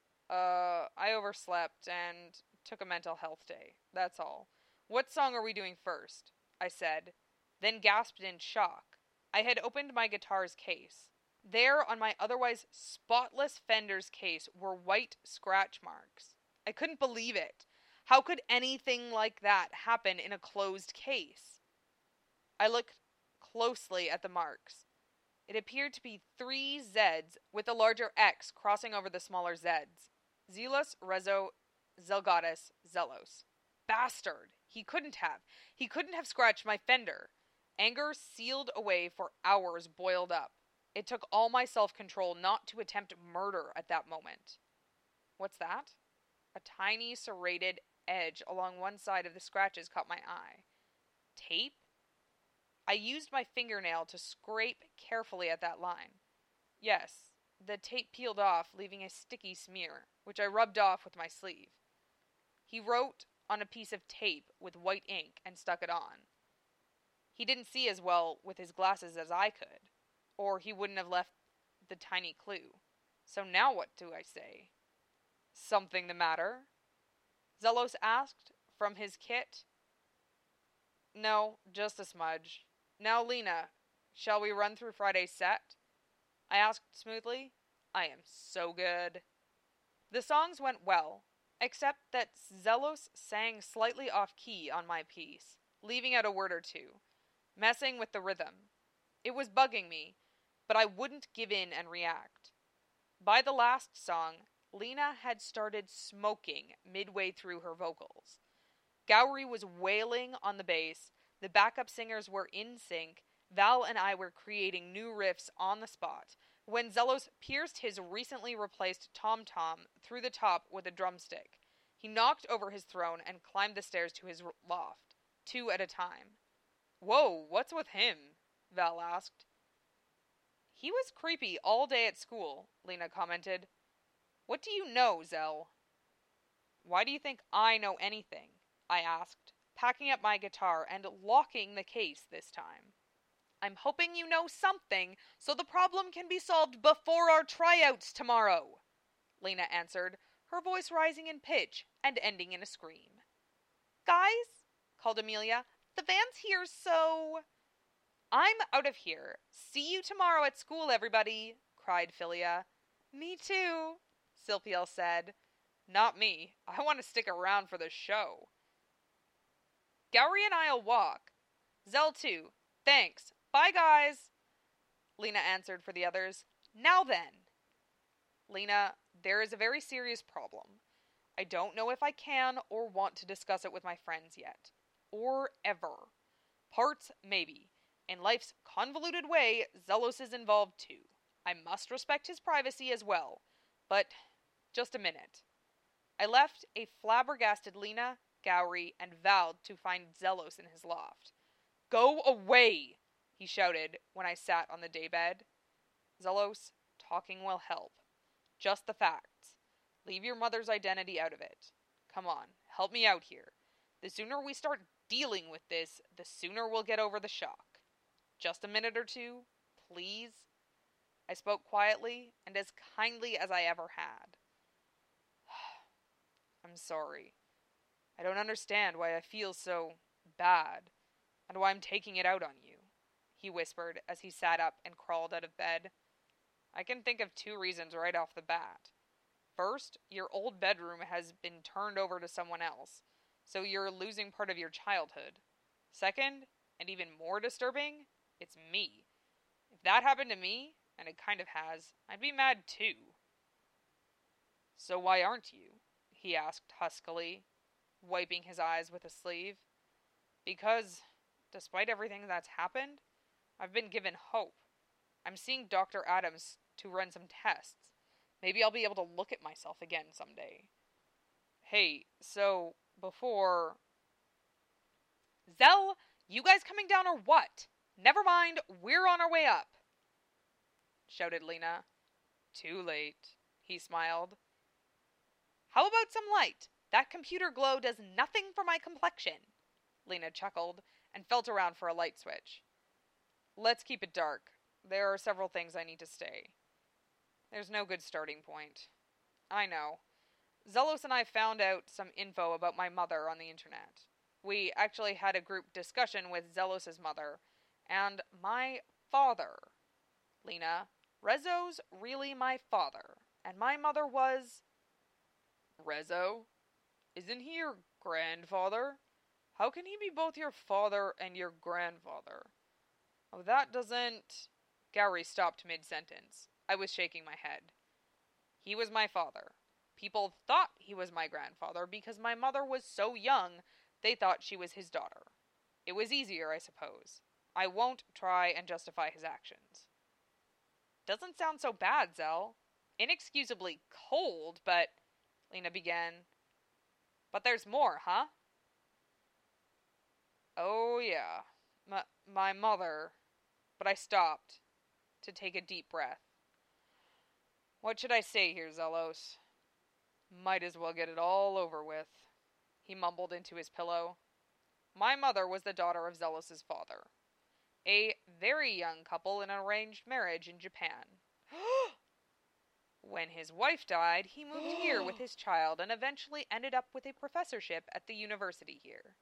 I overslept and took a mental health day, that's all. What song are we doing first? I said, then gasped in shock. I had opened my guitar's case. There, on my otherwise spotless Fender's case, were white scratch marks. I couldn't believe it. How could anything like that happen in a closed case? I looked closely at the marks. It appeared to be 3 Zs with a larger X crossing over the smaller Zs. Zelos, Rezo, Zelgatus, Zelos. Bastard! He couldn't have. He couldn't have scratched my Fender. Anger sealed away for hours boiled up. It took all my self-control not to attempt murder at that moment. What's that? A tiny serrated edge along one side of the scratches caught my eye. Tape? I used my fingernail to scrape carefully at that line. Yes, the tape peeled off, leaving a sticky smear, which I rubbed off with my sleeve. He wrote on a piece of tape with white ink and stuck it on. He didn't see as well with his glasses as I could, or he wouldn't have left the tiny clue. So now what do I say? Something the matter? Zelos asked from his kit. No, just a smudge. Now, Lena, shall we run through Friday's set? I asked smoothly. I am so good. The songs went well, except that Zelos sang slightly off-key on my piece, leaving out a word or two, messing with the rhythm. It was bugging me, but I wouldn't give in and react. By the last song, Lena had started smoking midway through her vocals. Gowrie was wailing on the bass, the backup singers were in sync, Val and I were creating new riffs on the spot, when Zelos pierced his recently replaced tom-tom through the top with a drumstick. He knocked over his throne and climbed the stairs to his loft, 2 at a time. Whoa, what's with him? Val asked. He was creepy all day at school, Lena commented. What do you know, Zell? Why do you think I know anything? I asked, packing up my guitar and locking the case this time. I'm hoping you know something so the problem can be solved before our tryouts tomorrow, Lena answered, her voice rising in pitch and ending in a scream. Guys, called Amelia, the van's here, so... I'm out of here. See you tomorrow at school, everybody, cried Philia. Me too, Silpiel said. Not me. I want to stick around for the show. Gowrie and I'll walk. Zell too. Thanks. Bye, guys. Lena answered for the others. Now then. Lena, there is a very serious problem. I don't know if I can or want to discuss it with my friends yet. Or ever. Parts, maybe. In life's convoluted way, Zelos is involved too. I must respect his privacy as well. But, just a minute. I left a flabbergasted Lena, Gowry, and vowed to find Zelos in his loft. Go away! He shouted when I sat on the daybed. Zelos, talking will help. Just the facts. Leave your mother's identity out of it. Come on, help me out here. The sooner we start dealing with this, the sooner we'll get over the shock. Just a minute or two, please? I spoke quietly and as kindly as I ever had. I'm sorry. I don't understand why I feel so bad, and why I'm taking it out on you, he whispered as he sat up and crawled out of bed. I can think of 2 reasons right off the bat. First, your old bedroom has been turned over to someone else, so you're losing part of your childhood. Second, and even more disturbing, it's me. If that happened to me, and it kind of has, I'd be mad too. So why aren't you? He asked huskily, wiping his eyes with a sleeve. Because, despite everything that's happened, I've been given hope. I'm seeing Dr. Adams to run some tests. Maybe I'll be able to look at myself again someday. Hey, so, before... Zell, you guys coming down or what? Never mind, we're on our way up, shouted Lena. Too late, he smiled. How about some light? That computer glow does nothing for my complexion. Lena chuckled and felt around for a light switch. Let's keep it dark. There are several things I need to say. There's no good starting point. I know. Zelos and I found out some info about my mother on the internet. We actually had a group discussion with Zelos' mother and my father. Lena, Rezo's really my father, and my mother was... Rezo? Isn't he your grandfather? How can he be both your father and your grandfather? Oh, that doesn't... Gowry stopped mid-sentence. I was shaking my head. He was my father. People thought he was my grandfather because my mother was so young they thought she was his daughter. It was easier, I suppose. I won't try and justify his actions. Doesn't sound so bad, Zell. Inexcusably cold, but... Lena began. But there's more, huh? Oh, yeah. My mother... But I stopped to take a deep breath. What should I say here, Zelos? Might as well get it all over with, he mumbled into his pillow. My mother was the daughter of Zelos' father. A very young couple in an arranged marriage in Japan. When his wife died, he moved here with his child and eventually ended up with a professorship at the university here.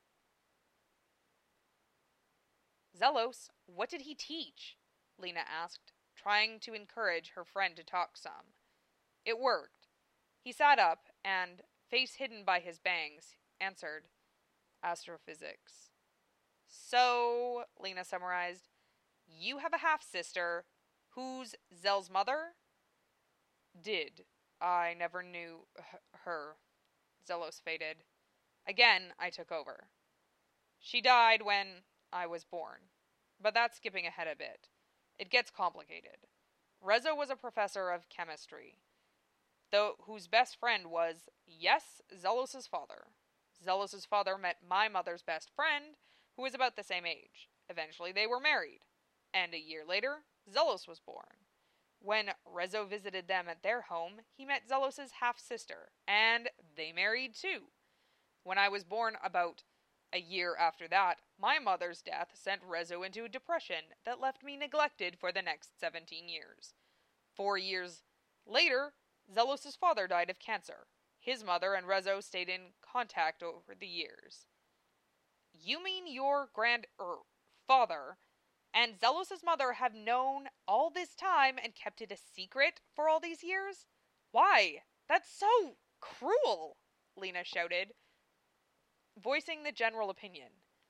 Zelos, what did he teach? Lena asked, trying to encourage her friend to talk some. It worked. He sat up and, face hidden by his bangs, answered, Astrophysics. So, Lena summarized, you have a half-sister who's Zell's mother? Did. I never knew her. Zelos faded. Again, I took over. She died when I was born. But that's skipping ahead a bit. It gets complicated. Rezo was a professor of chemistry, though whose best friend was, yes, Zelos' father. Zelos' father met my mother's best friend, who was about the same age. Eventually they were married. And a year later, Zelos was born. When Rezo visited them at their home, he met Zelos' half-sister, and they married too. When I was born about a year after that, my mother's death sent Rezo into a depression that left me neglected for the next 17 years. 4 years later, Zelos' father died of cancer. His mother and Rezo stayed in contact over the years. You mean your father and Zelos' mother have known all this time and kept it a secret for all these years? Why? That's so cruel, Lena shouted, voicing the general opinion.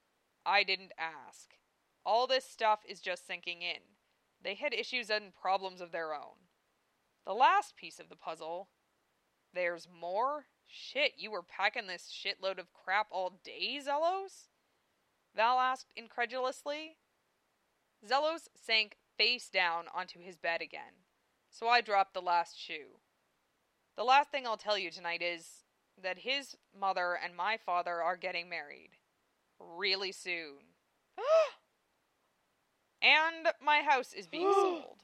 I didn't ask. All this stuff is just sinking in. They had issues and problems of their own. The last piece of the puzzle. There's more? Shit, you were packing this shitload of crap all day, Zelos? Val asked incredulously. Zelos sank face down onto his bed again, so I dropped the last shoe. The last thing I'll tell you tonight is that his mother and my father are getting married. Really soon. And my house is being sold.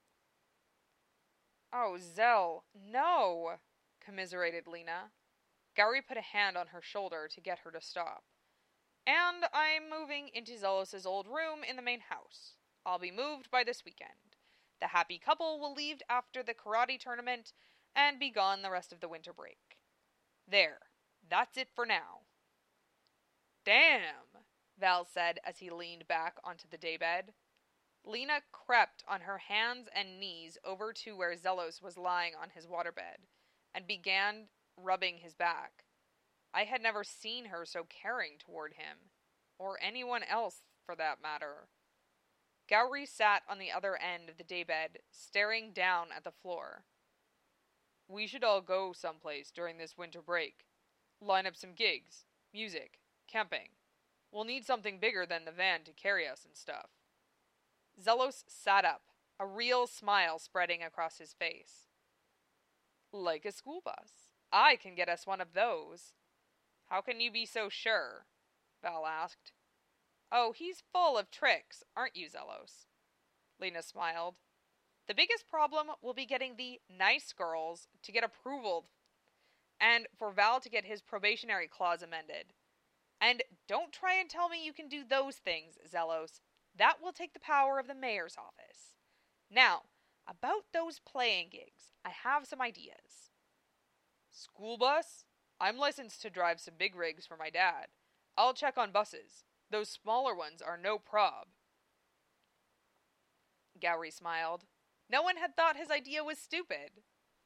Oh, Zell, no, commiserated Lena. Gowrie put a hand on her shoulder to get her to stop. And I'm moving into Zelos' old room in the main house. I'll be moved by this weekend. The happy couple will leave after the karate tournament and be gone the rest of the winter break. There, that's it for now. Damn, Val said as he leaned back onto the daybed. Lena crept on her hands and knees over to where Zelos was lying on his waterbed and began rubbing his back. I had never seen her so caring toward him, or anyone else for that matter. Gowrie sat on the other end of the daybed, staring down at the floor. We should all go someplace during this winter break. Line up some gigs, music, camping. We'll need something bigger than the van to carry us and stuff. Zelos sat up, a real smile spreading across his face. Like a school bus. I can get us one of those. How can you be so sure? Val asked. Oh, he's full of tricks, aren't you, Zelos? Lena smiled. The biggest problem will be getting the nice girls to get approval and for Val to get his probationary clause amended. And don't try and tell me you can do those things, Zelos. That will take the power of the mayor's office. Now, about those playing gigs, I have some ideas. School bus? I'm licensed to drive some big rigs for my dad. I'll check on buses. Those smaller ones are no prob. Gowrie smiled. No one had thought his idea was stupid.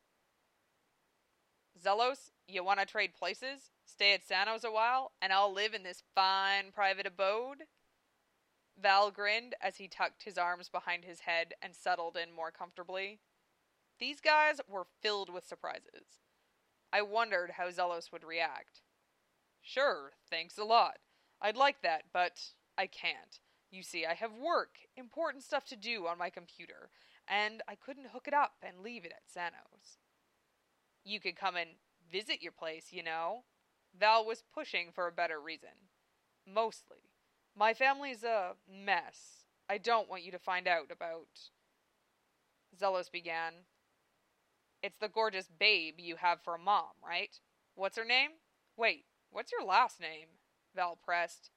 Zelos, you want to trade places? Stay at Sanos a while, and I'll live in this fine private abode? Val grinned as he tucked his arms behind his head and settled in more comfortably. These guys were filled with surprises. I wondered how Zelos would react. Sure, thanks a lot. I'd like that, but I can't. You see, I have work, important stuff to do on my computer, and I couldn't hook it up and leave it at Sanos. You could come and visit your place, you know. Val was pushing for a better reason. Mostly. My family's a mess. I don't want you to find out about... Zelos began. It's the gorgeous babe you have for a mom, right? What's her name? Wait, what's your last name? Val pressed.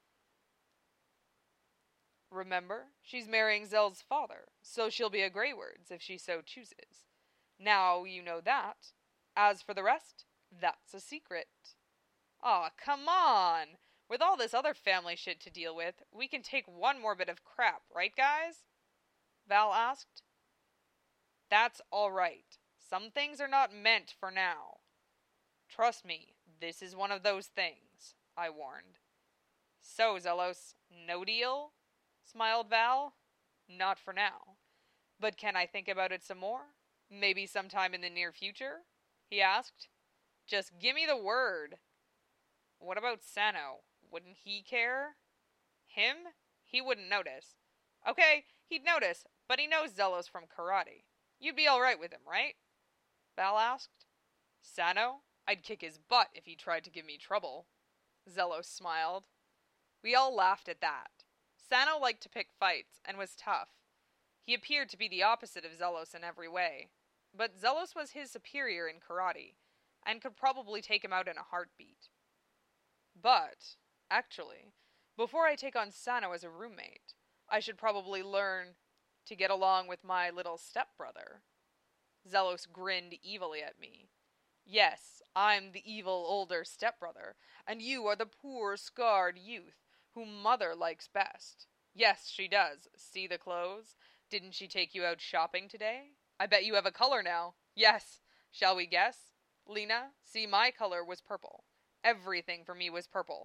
Remember, she's marrying Zell's father, so she'll be a Greywords if she so chooses. Now you know that. As for the rest, that's a secret. Aw, come on! With all this other family shit to deal with, we can take one more bit of crap, right, guys? Val asked. That's all right. Some things are not meant for now. Trust me, this is one of those things, I warned. So, Zelos, no deal? Smiled Val. Not for now. But can I think about it some more? Maybe sometime in the near future? He asked. Just gimme the word. What about Sano? Wouldn't he care? Him? He wouldn't notice. Okay, he'd notice, but he knows Zelos from karate. You'd be alright with him, right? Val asked. Sano? I'd kick his butt if he tried to give me trouble. Zelos smiled. We all laughed at that. Sano liked to pick fights, and was tough. He appeared to be the opposite of Zelos in every way. But Zelos was his superior in karate, and could probably take him out in a heartbeat. But, actually, before I take on Sano as a roommate, I should probably learn to get along with my little stepbrother. Zelos grinned evilly at me. Yes, I'm the evil older stepbrother, and you are the poor, scarred youth whom Mother likes best. Yes, she does. See the clothes? Didn't she take you out shopping today? I bet you have a color now. Yes. Shall we guess? Lena, see, my color was purple. Everything for me was purple.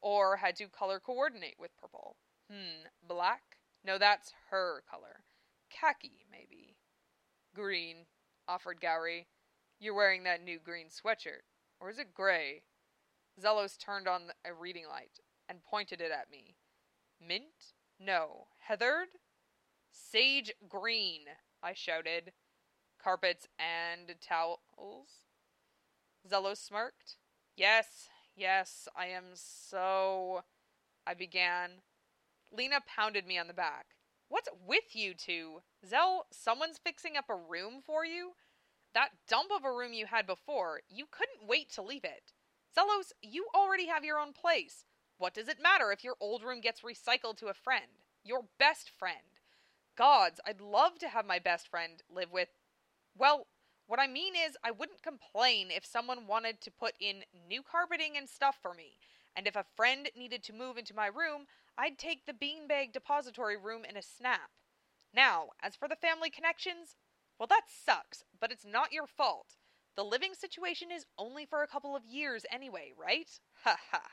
Or had to color coordinate with purple. Black? No, that's her color. Khaki, maybe. Green, offered Gowry. You're wearing that new green sweatshirt. Or is it gray? Zelos turned on a reading light and pointed it at me. Mint? No. Heathered? Sage green, I shouted. Carpets and towels? Zelos smirked. Yes, I am so... I began. Lena pounded me on the back. What's with you two? Zell, someone's fixing up a room for you? That dump of a room you had before, you couldn't wait to leave it. Zelos, you already have your own place. What does it matter if your old room gets recycled to a friend? Your best friend. Gods, I'd love to have my best friend live with... Well, what I mean is I wouldn't complain if someone wanted to put in new carpeting and stuff for me. And if a friend needed to move into my room, I'd take the beanbag depository room in a snap. Now, as for the family connections, well, that sucks, but it's not your fault. The living situation is only for a couple of years anyway, right? Ha ha.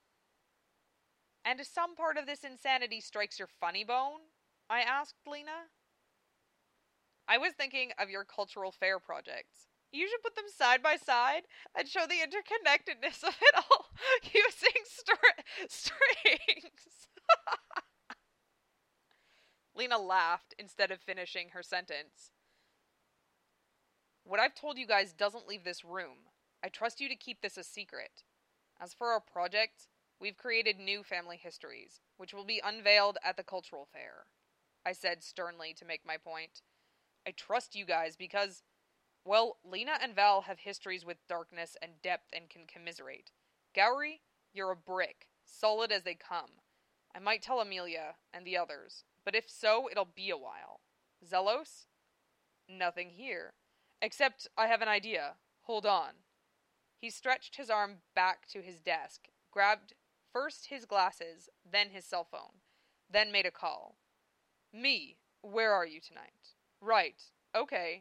And some part of this insanity strikes your funny bone? I asked Lena. I was thinking of your cultural fair projects. You should put them side by side and show the interconnectedness of it all using strings. Lena laughed instead of finishing her sentence. What I've told you guys doesn't leave this room. I trust you to keep this a secret. As for our project, we've created new family histories, which will be unveiled at the cultural fair. I said sternly to make my point. I trust you guys because, well, Lena and Val have histories with darkness and depth and can commiserate. Gowry, you're a brick, solid as they come. I might tell Amelia and the others, but if so, it'll be a while. Zelos? Nothing here. Except I have an idea. Hold on. He stretched his arm back to his desk, grabbed first his glasses, then his cell phone, then made a call. Me, where are you tonight? Right, okay.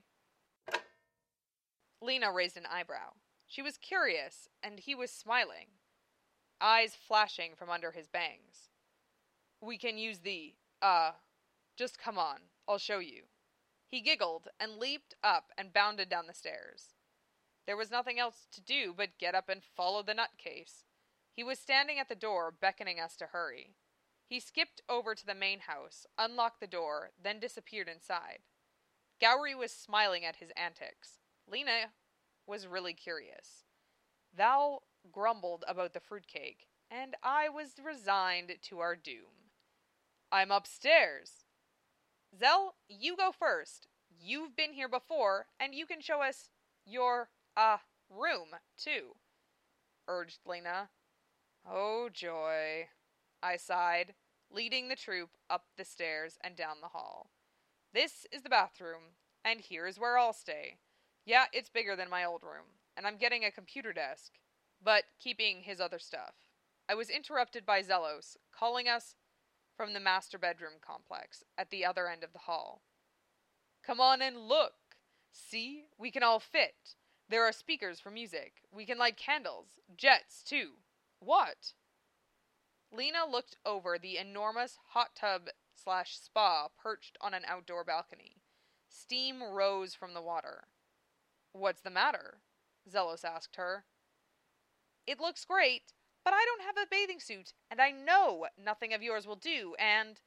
Lena raised an eyebrow. She was curious, and he was smiling, eyes flashing from under his bangs. We can use just come on, I'll show you. He giggled and leaped up and bounded down the stairs. There was nothing else to do but get up and follow the nutcase. He was standing at the door, beckoning us to hurry. He skipped over to the main house, unlocked the door, then disappeared inside. Gowry was smiling at his antics. Lena was really curious. Val grumbled about the fruitcake, and I was resigned to our doom. I'm upstairs. Zell, you go first. You've been here before, and you can show us your, room, too, urged Lena. Oh, joy, I sighed, leading the troop up the stairs and down the hall. This is the bathroom, and here is where I'll stay. Yeah, it's bigger than my old room, and I'm getting a computer desk, but keeping his other stuff. I was interrupted by Zelos, calling us from the master bedroom complex at the other end of the hall. Come on and look! See, we can all fit. There are speakers for music. We can light candles. Jets, too. What? Lena looked over the enormous hot tub/spa perched on an outdoor balcony. Steam rose from the water. What's the matter? Zelos asked her. It looks great, but I don't have a bathing suit, and I know nothing of yours will do, and...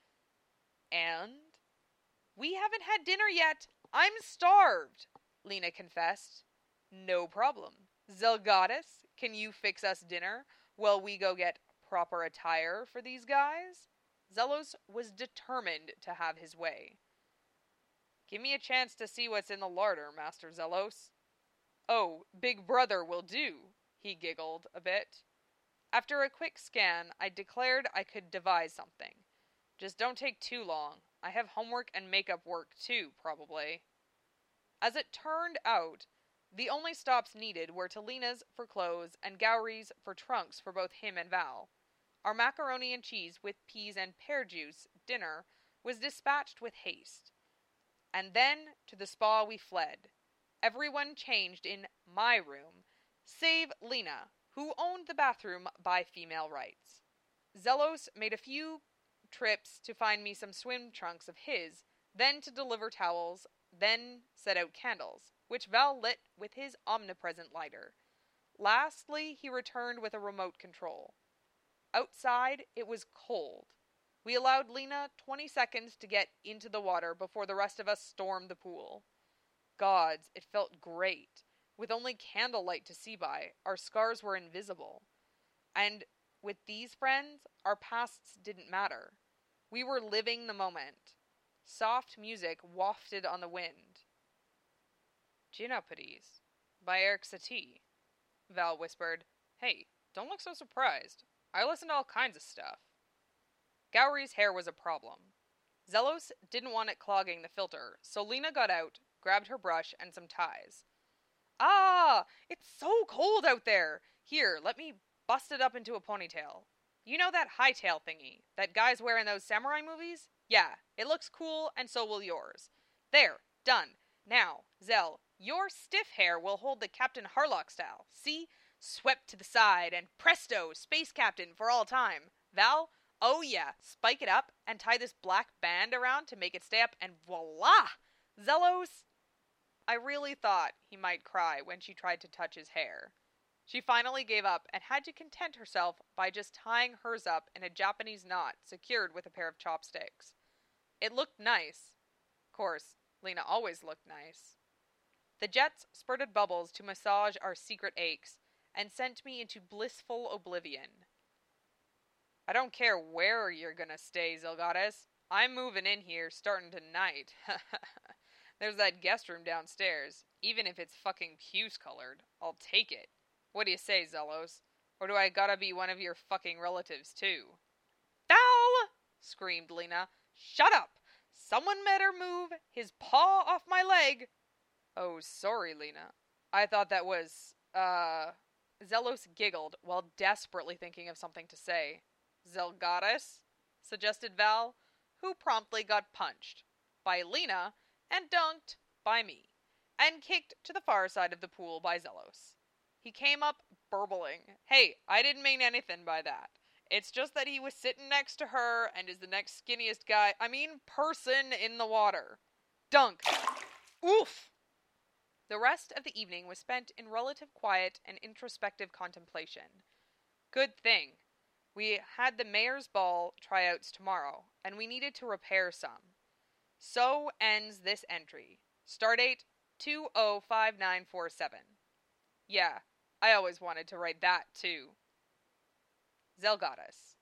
We haven't had dinner yet. I'm starved, Lena confessed. No problem. Zelgadis, can you fix us dinner while we go get proper attire for these guys? Zelos was determined to have his way. Give me a chance to see what's in the larder, Master Zelos. Oh, Big Brother will do, he giggled a bit. After a quick scan, I declared I could devise something. Just don't take too long. I have homework and makeup work too, probably. As it turned out, the only stops needed were to Lena's for clothes and Gowry's for trunks for both him and Val. Our macaroni and cheese with peas and pear juice dinner was dispatched with haste. And then to the spa we fled. Everyone changed in my room, save Lena, who owned the bathroom by female rights. Zelos made a few trips to find me some swim trunks of his, then to deliver towels, then set out candles, which Val lit with his omnipresent lighter. Lastly, he returned with a remote control. Outside, it was cold. We allowed Lena 20 seconds to get into the water before the rest of us stormed the pool. Gods, it felt great. With only candlelight to see by, our scars were invisible. And with these friends, our pasts didn't matter. We were living the moment. Soft music wafted on the wind. Ginopades, by Eric Satie. Val whispered, "Hey, don't look so surprised. I listen to all kinds of stuff." Gowry's hair was a problem. Zelos didn't want it clogging the filter, so Lena got out, grabbed her brush and some ties. "Ah, it's so cold out there! Here, let me bust it up into a ponytail. You know that high tail thingy that guys wear in those samurai movies? Yeah, it looks cool, and so will yours. There, done. Now, Zell, your stiff hair will hold the Captain Harlock style. See? Swept to the side, and presto, Space Captain for all time. Val, oh yeah, spike it up, and tie this black band around to make it stay up, and voila! Zelos!" I really thought he might cry when she tried to touch his hair. She finally gave up and had to content herself by just tying hers up in a Japanese knot secured with a pair of chopsticks. It looked nice. Of course, Lena always looked nice. The jets spurted bubbles to massage our secret aches and sent me into blissful oblivion. "I don't care where you're gonna stay, Zelgatus. I'm moving in here starting tonight." "There's that guest room downstairs. Even if it's fucking puce-colored, I'll take it. What do you say, Zelos? Or do I gotta be one of your fucking relatives, too?" "Val!" screamed Lena. "Shut up! Someone better move his paw off my leg." "Oh, sorry, Lena. I thought that was, Zelos giggled while desperately thinking of something to say. "Zelgatus?" suggested Val, who promptly got punched by Lena and dunked by me, and kicked to the far side of the pool by Zelos. He came up burbling, "Hey, I didn't mean anything by that. It's just that he was sitting next to her and is the next skinniest person in the water." Dunk! Oof! The rest of the evening was spent in relative quiet and introspective contemplation. Good thing. We had the mayor's ball tryouts tomorrow, and we needed to repair some. So ends this entry. Stardate 205947. Yeah, I always wanted to write that too. Zelgatus.